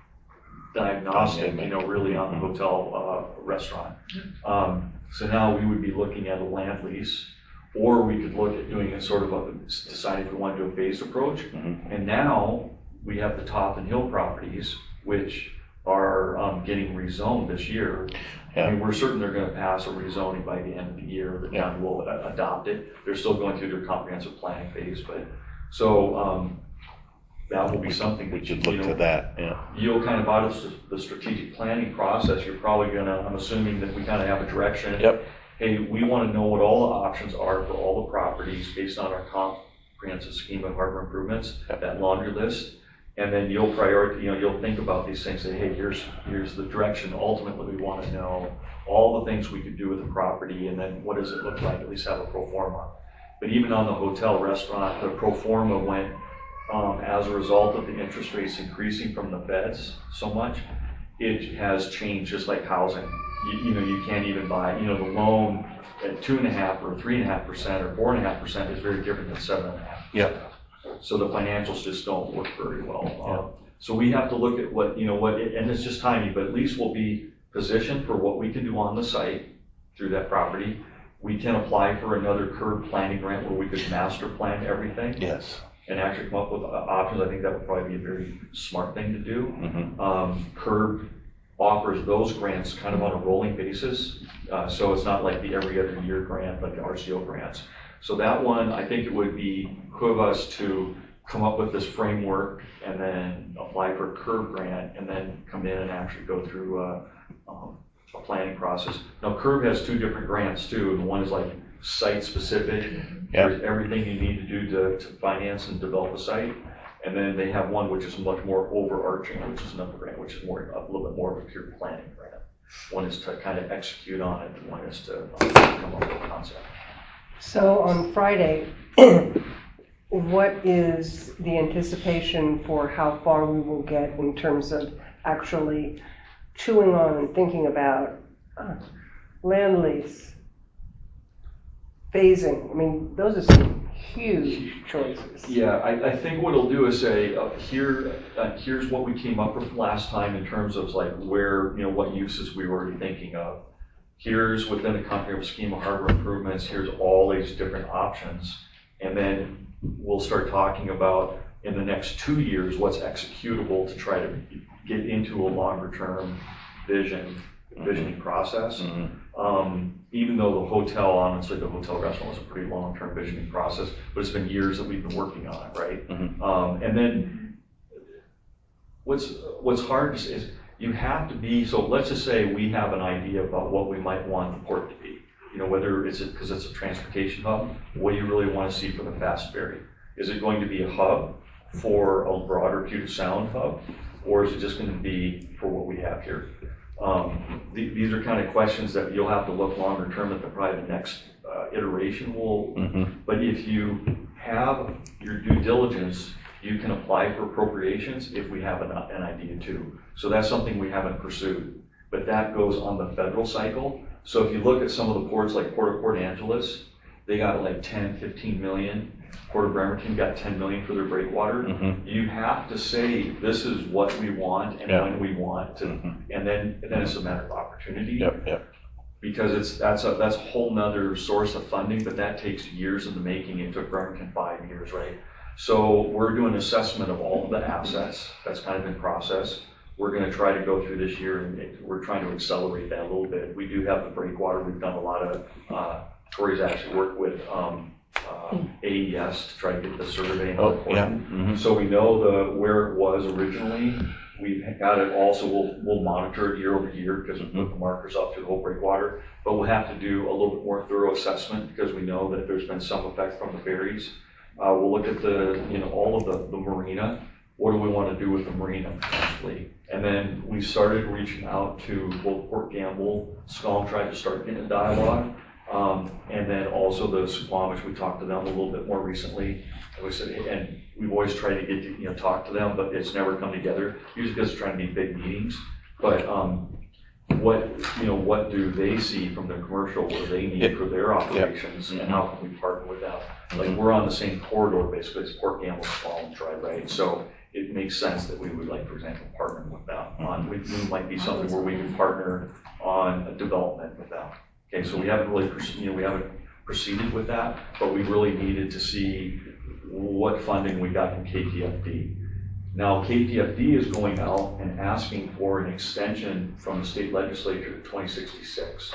diagnostic, really on the hotel restaurant. So now we would be looking at a land lease, or we could look at doing a sort of deciding if we want to do a phased approach. And now we have the Top and Hill properties, which are getting rezoned this year. I mean, we're certain they're going to pass a rezoning by the end of the year. The county will adopt it. They're still going through their comprehensive planning phase, but so that will be something that you look to that. You'll kind of out of the strategic planning process, you're probably going to, I'm assuming that we kind of have a direction. Hey, we want to know what all the options are for all the properties based on our comprehensive scheme of harbor improvements, that laundry list. And then you'll prioritize, you'll think about these things, say, hey, here's the direction. Ultimately, we want to know all the things we could do with the property, and then what does it look like, at least have a pro forma. But even on the hotel restaurant, the pro forma went as a result of the interest rates increasing from the feds so much, it has changed just like housing. You can't even buy, the loan at 2.5% or 3.5% or 4.5% is very different than 7.5%. So the financials just don't work very well. So we have to look at what, and it's just timing, but at least we'll be positioned for what we can do on the site through that property. We can apply for another curb planning grant where we could master plan everything. And actually come up with options. I think that would probably be a very smart thing to do. Curb offers those grants kind of on a rolling basis. So it's not like the every other year grant, like the RCO grants. So that one, I think it would behoove us to come up with this framework and then apply for a curb grant and then come in and actually go through a planning process. Now, curb has two different grants too. And one is like site specific. There's everything you need to do to finance and develop a site. And then they have one which is much more overarching, which is another grant, which is a little bit more of a pure planning grant. One is to kind of execute on it, and one is to come up with a concept. So on Friday, what is the anticipation for how far we will get in terms of actually chewing on and thinking about land lease, phasing? I mean, those are some huge choices. Yeah, I think what it'll do is say, here's what we came up with last time in terms of like where, what uses we were already thinking of. Here's within the comprehensive scheme of harbor improvements, here's all these different options. And then we'll start talking about in the next 2 years, what's executable to try to get into a longer term visioning process. Even though the hotel, honestly, the hotel restaurant was a pretty long-term visioning process, but it's been years that we've been working on it, right? And then what's hard is you have to be, so let's just say we have an idea about what we might want the port to be. Whether it's because it's a transportation hub, what do you really want to see for the fast ferry? Is it going to be a hub for a broader Puget Sound hub, or is it just going to be for what we have here? These are kind of questions that you'll have to look longer term at probably the next iteration will. But if you have your due diligence, you can apply for appropriations if we have an idea too. So that's something we haven't pursued, but that goes on the federal cycle. So if you look at some of the ports like Port of Port Angeles, they got like 10, 15 million. Port of Bremerton got 10 million for their breakwater. You have to say, this is what we want and when we want to, and then it's a matter of opportunity. Because that's a whole nother source of funding, but that takes years in the making. It took Bremerton 5 years, right? So we're doing an assessment of all of the assets. That's kind of in process. We're going to try to go through this year, and we're trying to accelerate that a little bit. We do have the breakwater. We've done a lot of, Tori's actually worked with AES to try to get the survey and so we know where it was originally. We've got it also, we'll monitor it year over year because we put the markers up through the whole breakwater, but we'll have to do a little bit more thorough assessment because we know that there's been some effect from the ferries. We'll look at all of the marina. What do we want to do with the marina potentially? And then we started reaching out to both Port Gamble, Scullin, tried to start getting a dialogue. And then also the Suquamish, we talked to them a little bit more recently. And we said, and we've always tried to get to talk to them, but it's never come together. Usually because it's trying to be big meetings. But what do they see from their commercial, what do they need for their operations, and how can we partner with them? Like, we're on the same corridor, basically, as Port Gamble and Fallen Tribe, right? So it makes sense that we would, like, for example, partner with them on, we might be something where we can partner on a development with them. Okay, so we haven't really, we haven't proceeded with that, but we really needed to see what funding we got from KTFD. Now, KTFD is going out and asking for an extension from the state legislature to 2066.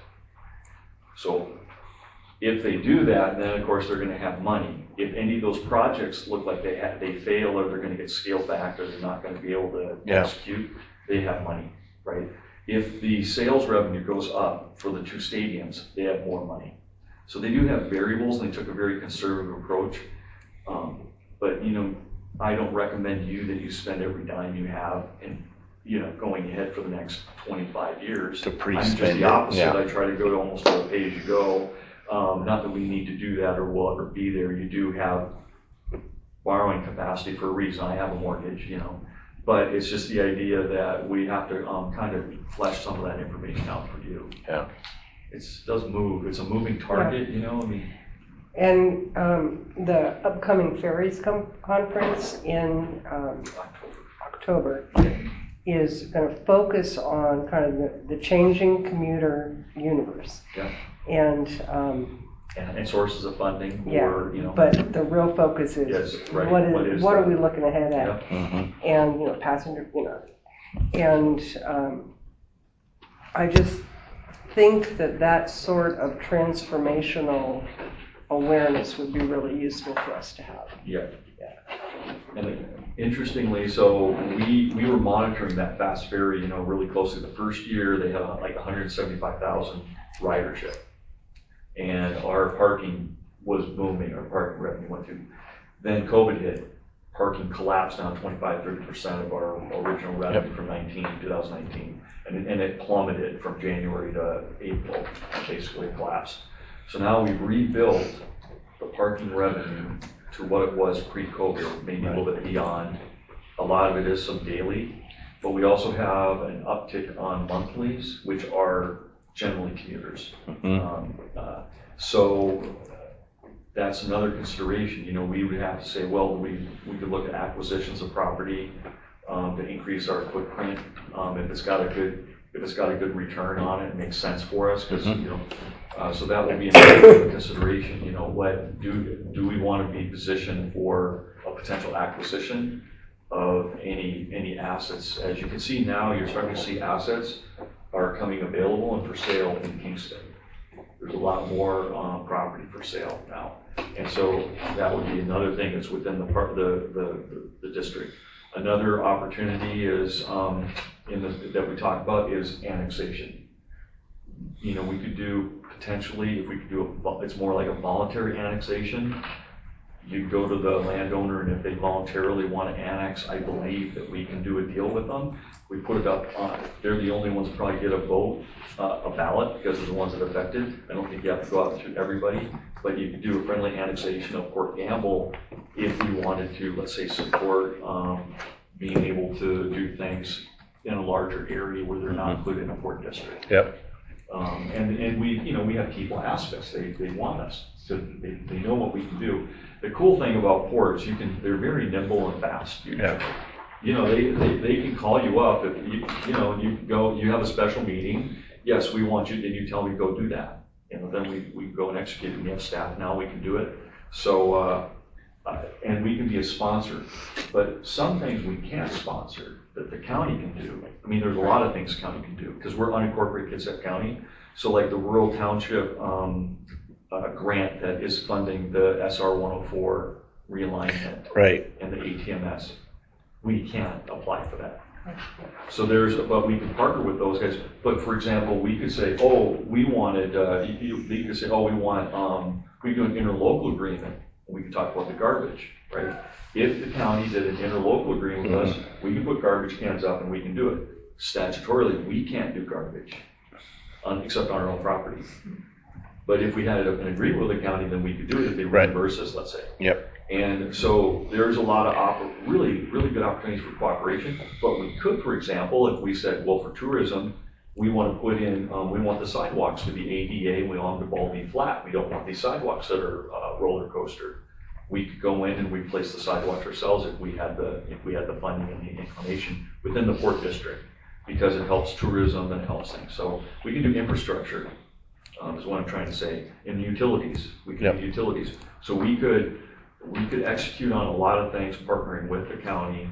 So if they do that, then of course they're going to have money. If any of those projects look like they fail, or they're going to get scaled back, or they're not going to be able to execute, they have money, right? If the sales revenue goes up for the two stadiums, they have more money. So they do have variables, and they took a very conservative approach. But I don't recommend that you spend every dime you have and going ahead for the next 25 years. To pre-spend I'm just the opposite. I try to go to almost a pay-as-you-go. Not that we need to do that or will ever be there. You do have borrowing capacity for a reason. I have a mortgage, but it's just the idea that we have to kind of flesh some of that information out for you. Yeah. It does move. It's a moving target, And the upcoming Ferries Conference in October is going to focus on kind of the changing commuter universe. Yeah. And sources of funding. But the real focus is what are we looking ahead at? Yeah. And passenger, and I just think that sort of transformational awareness would be really useful for us to have. Yeah. And interestingly, so we were monitoring that fast ferry, really closely. The first year they had like 175,000 ridership, and our parking was booming. Our parking revenue went through. Then COVID hit. Parking collapsed down 25-30% of our original revenue from 2019, and it plummeted from January to April, basically collapsed. So now we've rebuilt the parking revenue to what it was pre-COVID, maybe a little bit beyond. A lot of it is some daily, but we also have an uptick on monthlies, which are generally commuters. So that's another consideration. We would have to say, well, we could look at acquisitions of property to increase our footprint. If it's got a good return on it, it makes sense for us, because so that will be another consideration. What do we want to be positioned for a potential acquisition of any assets? As you can see now, you're starting to see assets are coming available and for sale in Kingston. There's a lot more property for sale now, and so that would be another thing that's within the district. Another opportunity is that we talked about is annexation. We could do potentially, if we could do it's more like a voluntary annexation. You go to the landowner, and if they voluntarily want to annex, I believe that we can do a deal with them. We put it up on, they're the only ones that probably get a vote, a ballot, because they're the ones that are affected. I don't think you have to go out to everybody, but you could do a friendly annexation of Port Gamble if we wanted to, let's say, support being able to do things in a larger area where they're not included in a port district. Yep. And we have people ask us, they want us, so they know what we can do. The cool thing about ports, they're very nimble and fast. They can call you up if you have a special meeting. Yes, we want you, and you tell me go do that. Then we go and execute it. We have staff now, we can do it. So and we can be a sponsor, but some things we can't sponsor that the county can do. I mean, there's a lot of things the county can do because we're unincorporated Kitsap County. So like the rural township grant that is funding the SR 104 realignment, right, and the ATMS, we can't apply for that. So but we can partner with those guys. But for example, we could say, we wanted, they could say, we do an interlocal agreement. We can talk about the garbage, right? If the county did an interlocal agreement with us, we can put garbage cans up and we can do it. Statutorily, we can't do garbage, except on our own property. But if we had an agreement with the county, then we could do it if they reimburse us, let's say. Yep. And so there's a lot of really, really good opportunities for cooperation. But we could, for example, if we said, well, for tourism, we want to put in, we want the sidewalks to be ADA, we want them to all be flat. We don't want these sidewalks that are roller coaster. We could go in and replace the sidewalks ourselves if we had the funding and the inclination within the Port District, because it helps tourism and it helps things. So we can do infrastructure, is what I'm trying to say. In utilities, we can do utilities. So we could execute on a lot of things, partnering with the county.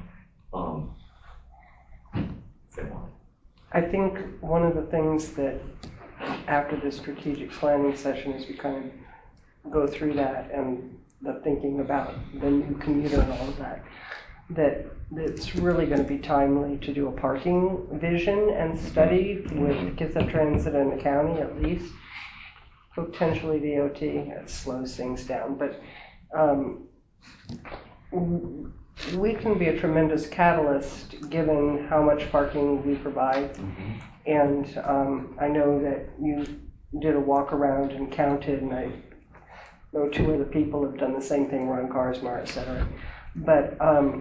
I think one of the things that after the strategic planning session, as we kind of go through that and the thinking about the new commuter and all of that, that it's really going to be timely to do a parking vision and study with Kitsap Transit and the county, at least potentially DOT. It slows things down, but we can be a tremendous catalyst given how much parking we provide. And I know that you did a walk around and counted, and I know 2 other people have done the same thing, Ron Carsmar, et cetera. But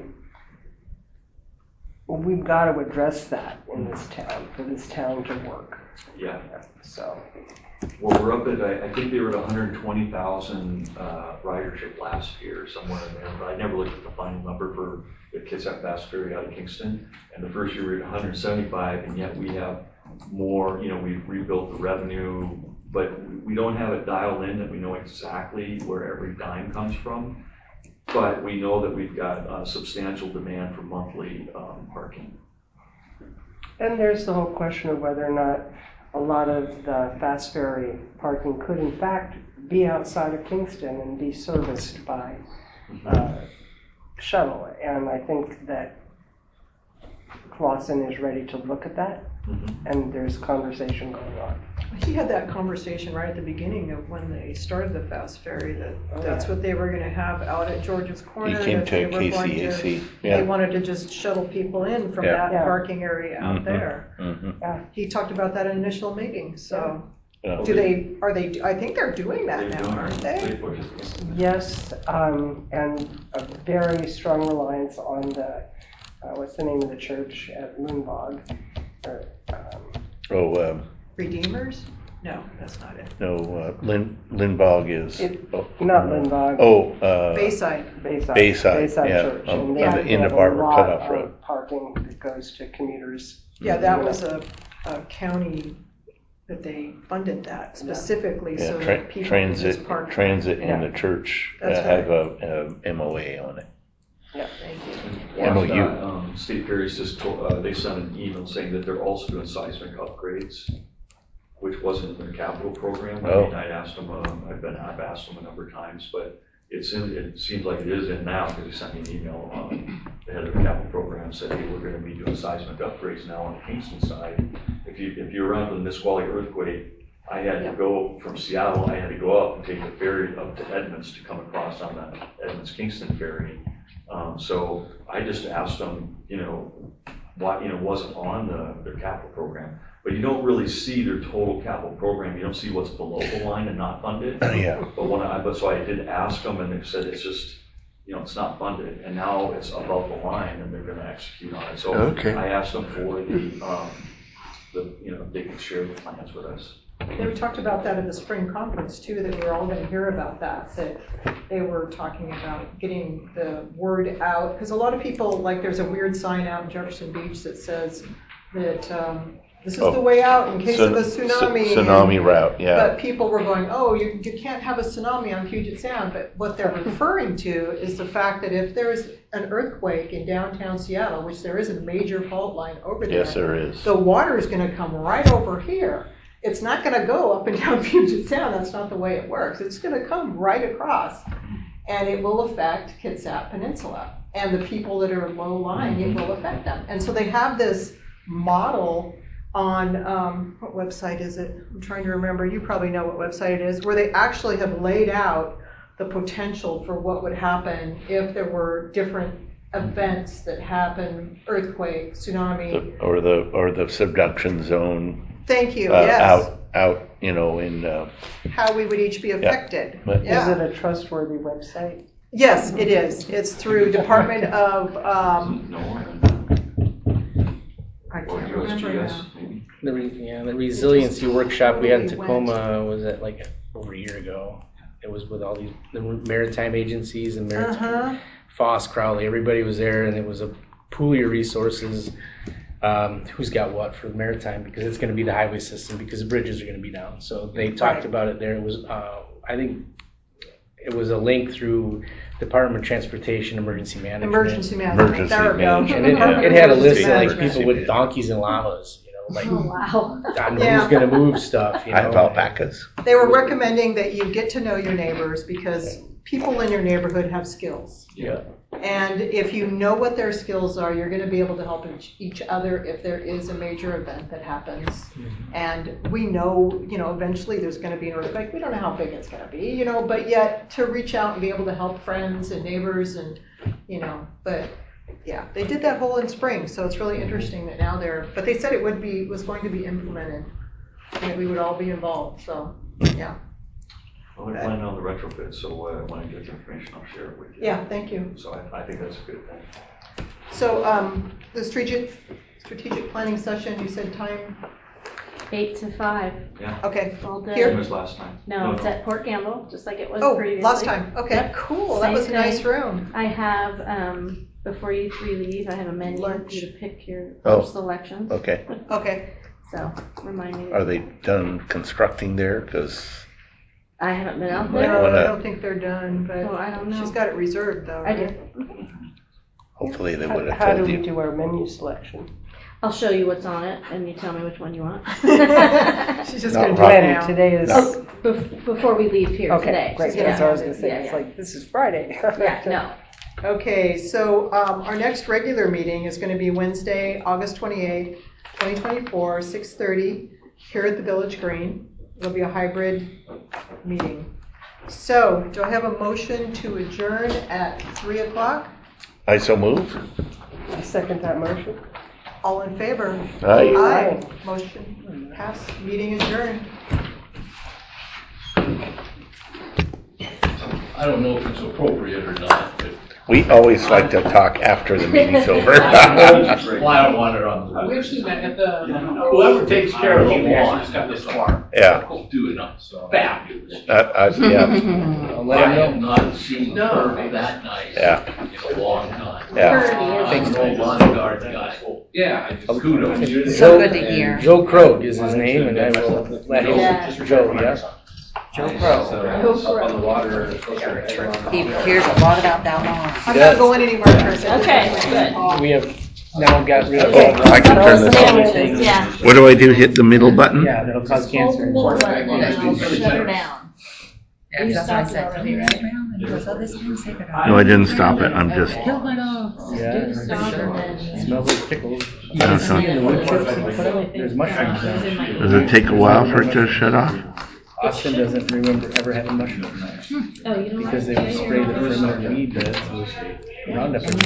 we've got to address that in this town, for this town to work. Yeah. So. Well, we're up at, I think they were at 120,000 ridership last year, somewhere in there, but I never looked at the final number for the Kitsap Bass Ferry out of Kingston. And the first year we were at 175, and yet we have more, we've rebuilt the revenue, but we don't have it dialed in that we know exactly where every dime comes from. But we know that we've got substantial demand for monthly parking. And there's the whole question of whether or not a lot of the fast ferry parking could in fact be outside of Kingston and be serviced by shuttle. And I think that Clausen is ready to look at that, and there's conversation going on. He had that conversation right at the beginning of when they started the fast ferry, that's what they were going to have out at George's Corner. He came to KCAC. They wanted to just shuttle people in from that parking area out there. He talked about that in initial meeting. So I think they're doing that now, aren't they? Yes, and a very strong reliance on the, what's the name of the church at Lindbog? Redeemers? No, that's not it. No, Lindbog is. Not Lindbog. Bayside. Bayside yeah, Church. on the end of Barber Cutoff Road. Parking that goes to commuters. Yeah, that was a county that they funded that specifically so that people could just park. Transit and the church have a MOA on it. Yeah, thank you. MOU. State Ferries just told, they sent an email saying that they're also doing seismic upgrades, which wasn't in their capital program. I mean, I've asked them a number of times, but it seems like it is in now, because they sent me an email. The head of the capital program said, hey, we're going to be doing seismic upgrades now on the Kingston side. If you're around for the Nisqually earthquake, I had to go from Seattle, I had to go up and take the ferry up to Edmonds to come across on the Edmonds-Kingston ferry. So I just asked them, why, wasn't on their capital program. But you don't really see their total capital program. You don't see what's below the line and not funded. Yeah. So I did ask them, and they said it's just, it's not funded. And now it's above the line, and they're going to execute on it. So I asked them for if they could share the plans with us. They talked about that at the spring conference too, that we were all going to hear about that they were talking about getting the word out. Because a lot of people, there's a weird sign out in Jefferson Beach that says that this is the way out in case of a tsunami. Tsunami route, yeah. But people were going, you can't have a tsunami on Puget Sound. But what they're referring to is the fact that if there's an earthquake in downtown Seattle, which there is a major fault line over there. Yes, there is. The water is going to come right over here. It's not going to go up and down Puget Sound. That's not the way it works. It's going to come right across, and it will affect Kitsap Peninsula. And the people that are low-lying, it will affect them. And so they have this model on, what website is it? I'm trying to remember. You probably know what website it is, where they actually have laid out the potential for what would happen if there were different events that happen, earthquake, tsunami. Or the subduction zone. Thank you, yes. Out, in... how we would each be affected. Yeah. Is it a trustworthy website? Yes, it is. It's through Department of... I can't remember now. The resiliency workshop we had in totally Tacoma was at like over a year ago. It was with all the maritime agencies and maritime Foss, Crowley, everybody was there, and it was a pool of your resources. Who's got what for the maritime, because it's going to be the highway system, because the bridges are going to be down. So they talked about it there. It was, I think, it was a link through Department of Transportation, Emergency Management. Emergency management. There we go. And it had a list of like people with donkeys and llamas, like on who's going to move stuff. I have alpacas. They were recommending that you get to know your neighbors because people in your neighborhood have skills. Yeah. And if you know what their skills are, you're going to be able to help each other if there is a major event that happens. Mm-hmm. And we know, eventually there's going to be an earthquake. We don't know how big it's going to be, but yet to reach out and be able to help friends and neighbors and, but yeah, they did that whole in spring. So it's really interesting that now but they said it was going to be implemented and that we would all be involved. So, yeah. Well, they're planning on the retrofit, so when I get the information, I'll share it with you. Yeah, thank you. So I think that's a good thing. So the strategic planning session, you said time? 8 to 5. Yeah. Okay. All day. Here? Same as last time. No, it's at Port Gamble, just like it was previously. Oh, last time. Okay, Yep. cool. That Same was a nice thing. room. I have, before you three leave, I have a menu for Lunch. you to pick your selections. Okay. Okay. So, remind me. Are they done constructing there? Because I haven't been out No, there. I don't think they're done, but Oh, I don't know. she's got it reserved though. I right? do. hopefully they would have How do told we you. do our menu selection? I'll show you what's on it, and you tell me which one you want. She's just Not going to do rock. it When now. today is. Oh, before we leave here Okay, today. great. Yeah. That's what I was going to say. Yeah, It's yeah. like, this is Friday. Yeah, no. Okay, so our next regular meeting is going to be Wednesday, August 28th, 2024, 6:30 here at the Village Green. It'll be a hybrid meeting. So, do I have a motion to adjourn at 3 o'clock? I so move. I second that motion. All in favor? Aye. Aye. Motion passed. Meeting adjourned. I don't know if it's appropriate or not, but We always like to talk after the meeting's over. well, I don't want it on the. We've seen that at the. Whoever takes care of the We actually lawn, just got this far. Yeah. will do it fabulous. Yeah. I'll let I him know. have not seen her that nice Yeah. in a long time. Yeah. I'm a lawn guard guy. Yeah. Kudos. So good to hear. Joe Krog is his name, and I will let him. Yeah. Joe, yeah. Joe Crow. On the water. He hears a lot about that lawn. I'm not going anywhere, Tricia. Okay, good. We have now got rid of Oh, I can turn this on. Sandwiches, yeah. What do I do? Hit the middle button? Yeah, that'll cause Hold the cancer. middle button and it'll shut her down. Yeah, You that's what I stopped it said. already, right? And he goes, oh, this one's sacred. No, I didn't stop it. I'm just. Killed my dogs. Yeah, Stop and then. smells like pickles. You Yeah, can so- see in the wood chips he put out, there's mushrooms It was in my now. Does it take a while for it to shut off? Austin doesn't remember ever having mushrooms Oh, you don't like because they would spray the perimeter weed beds with Roundup.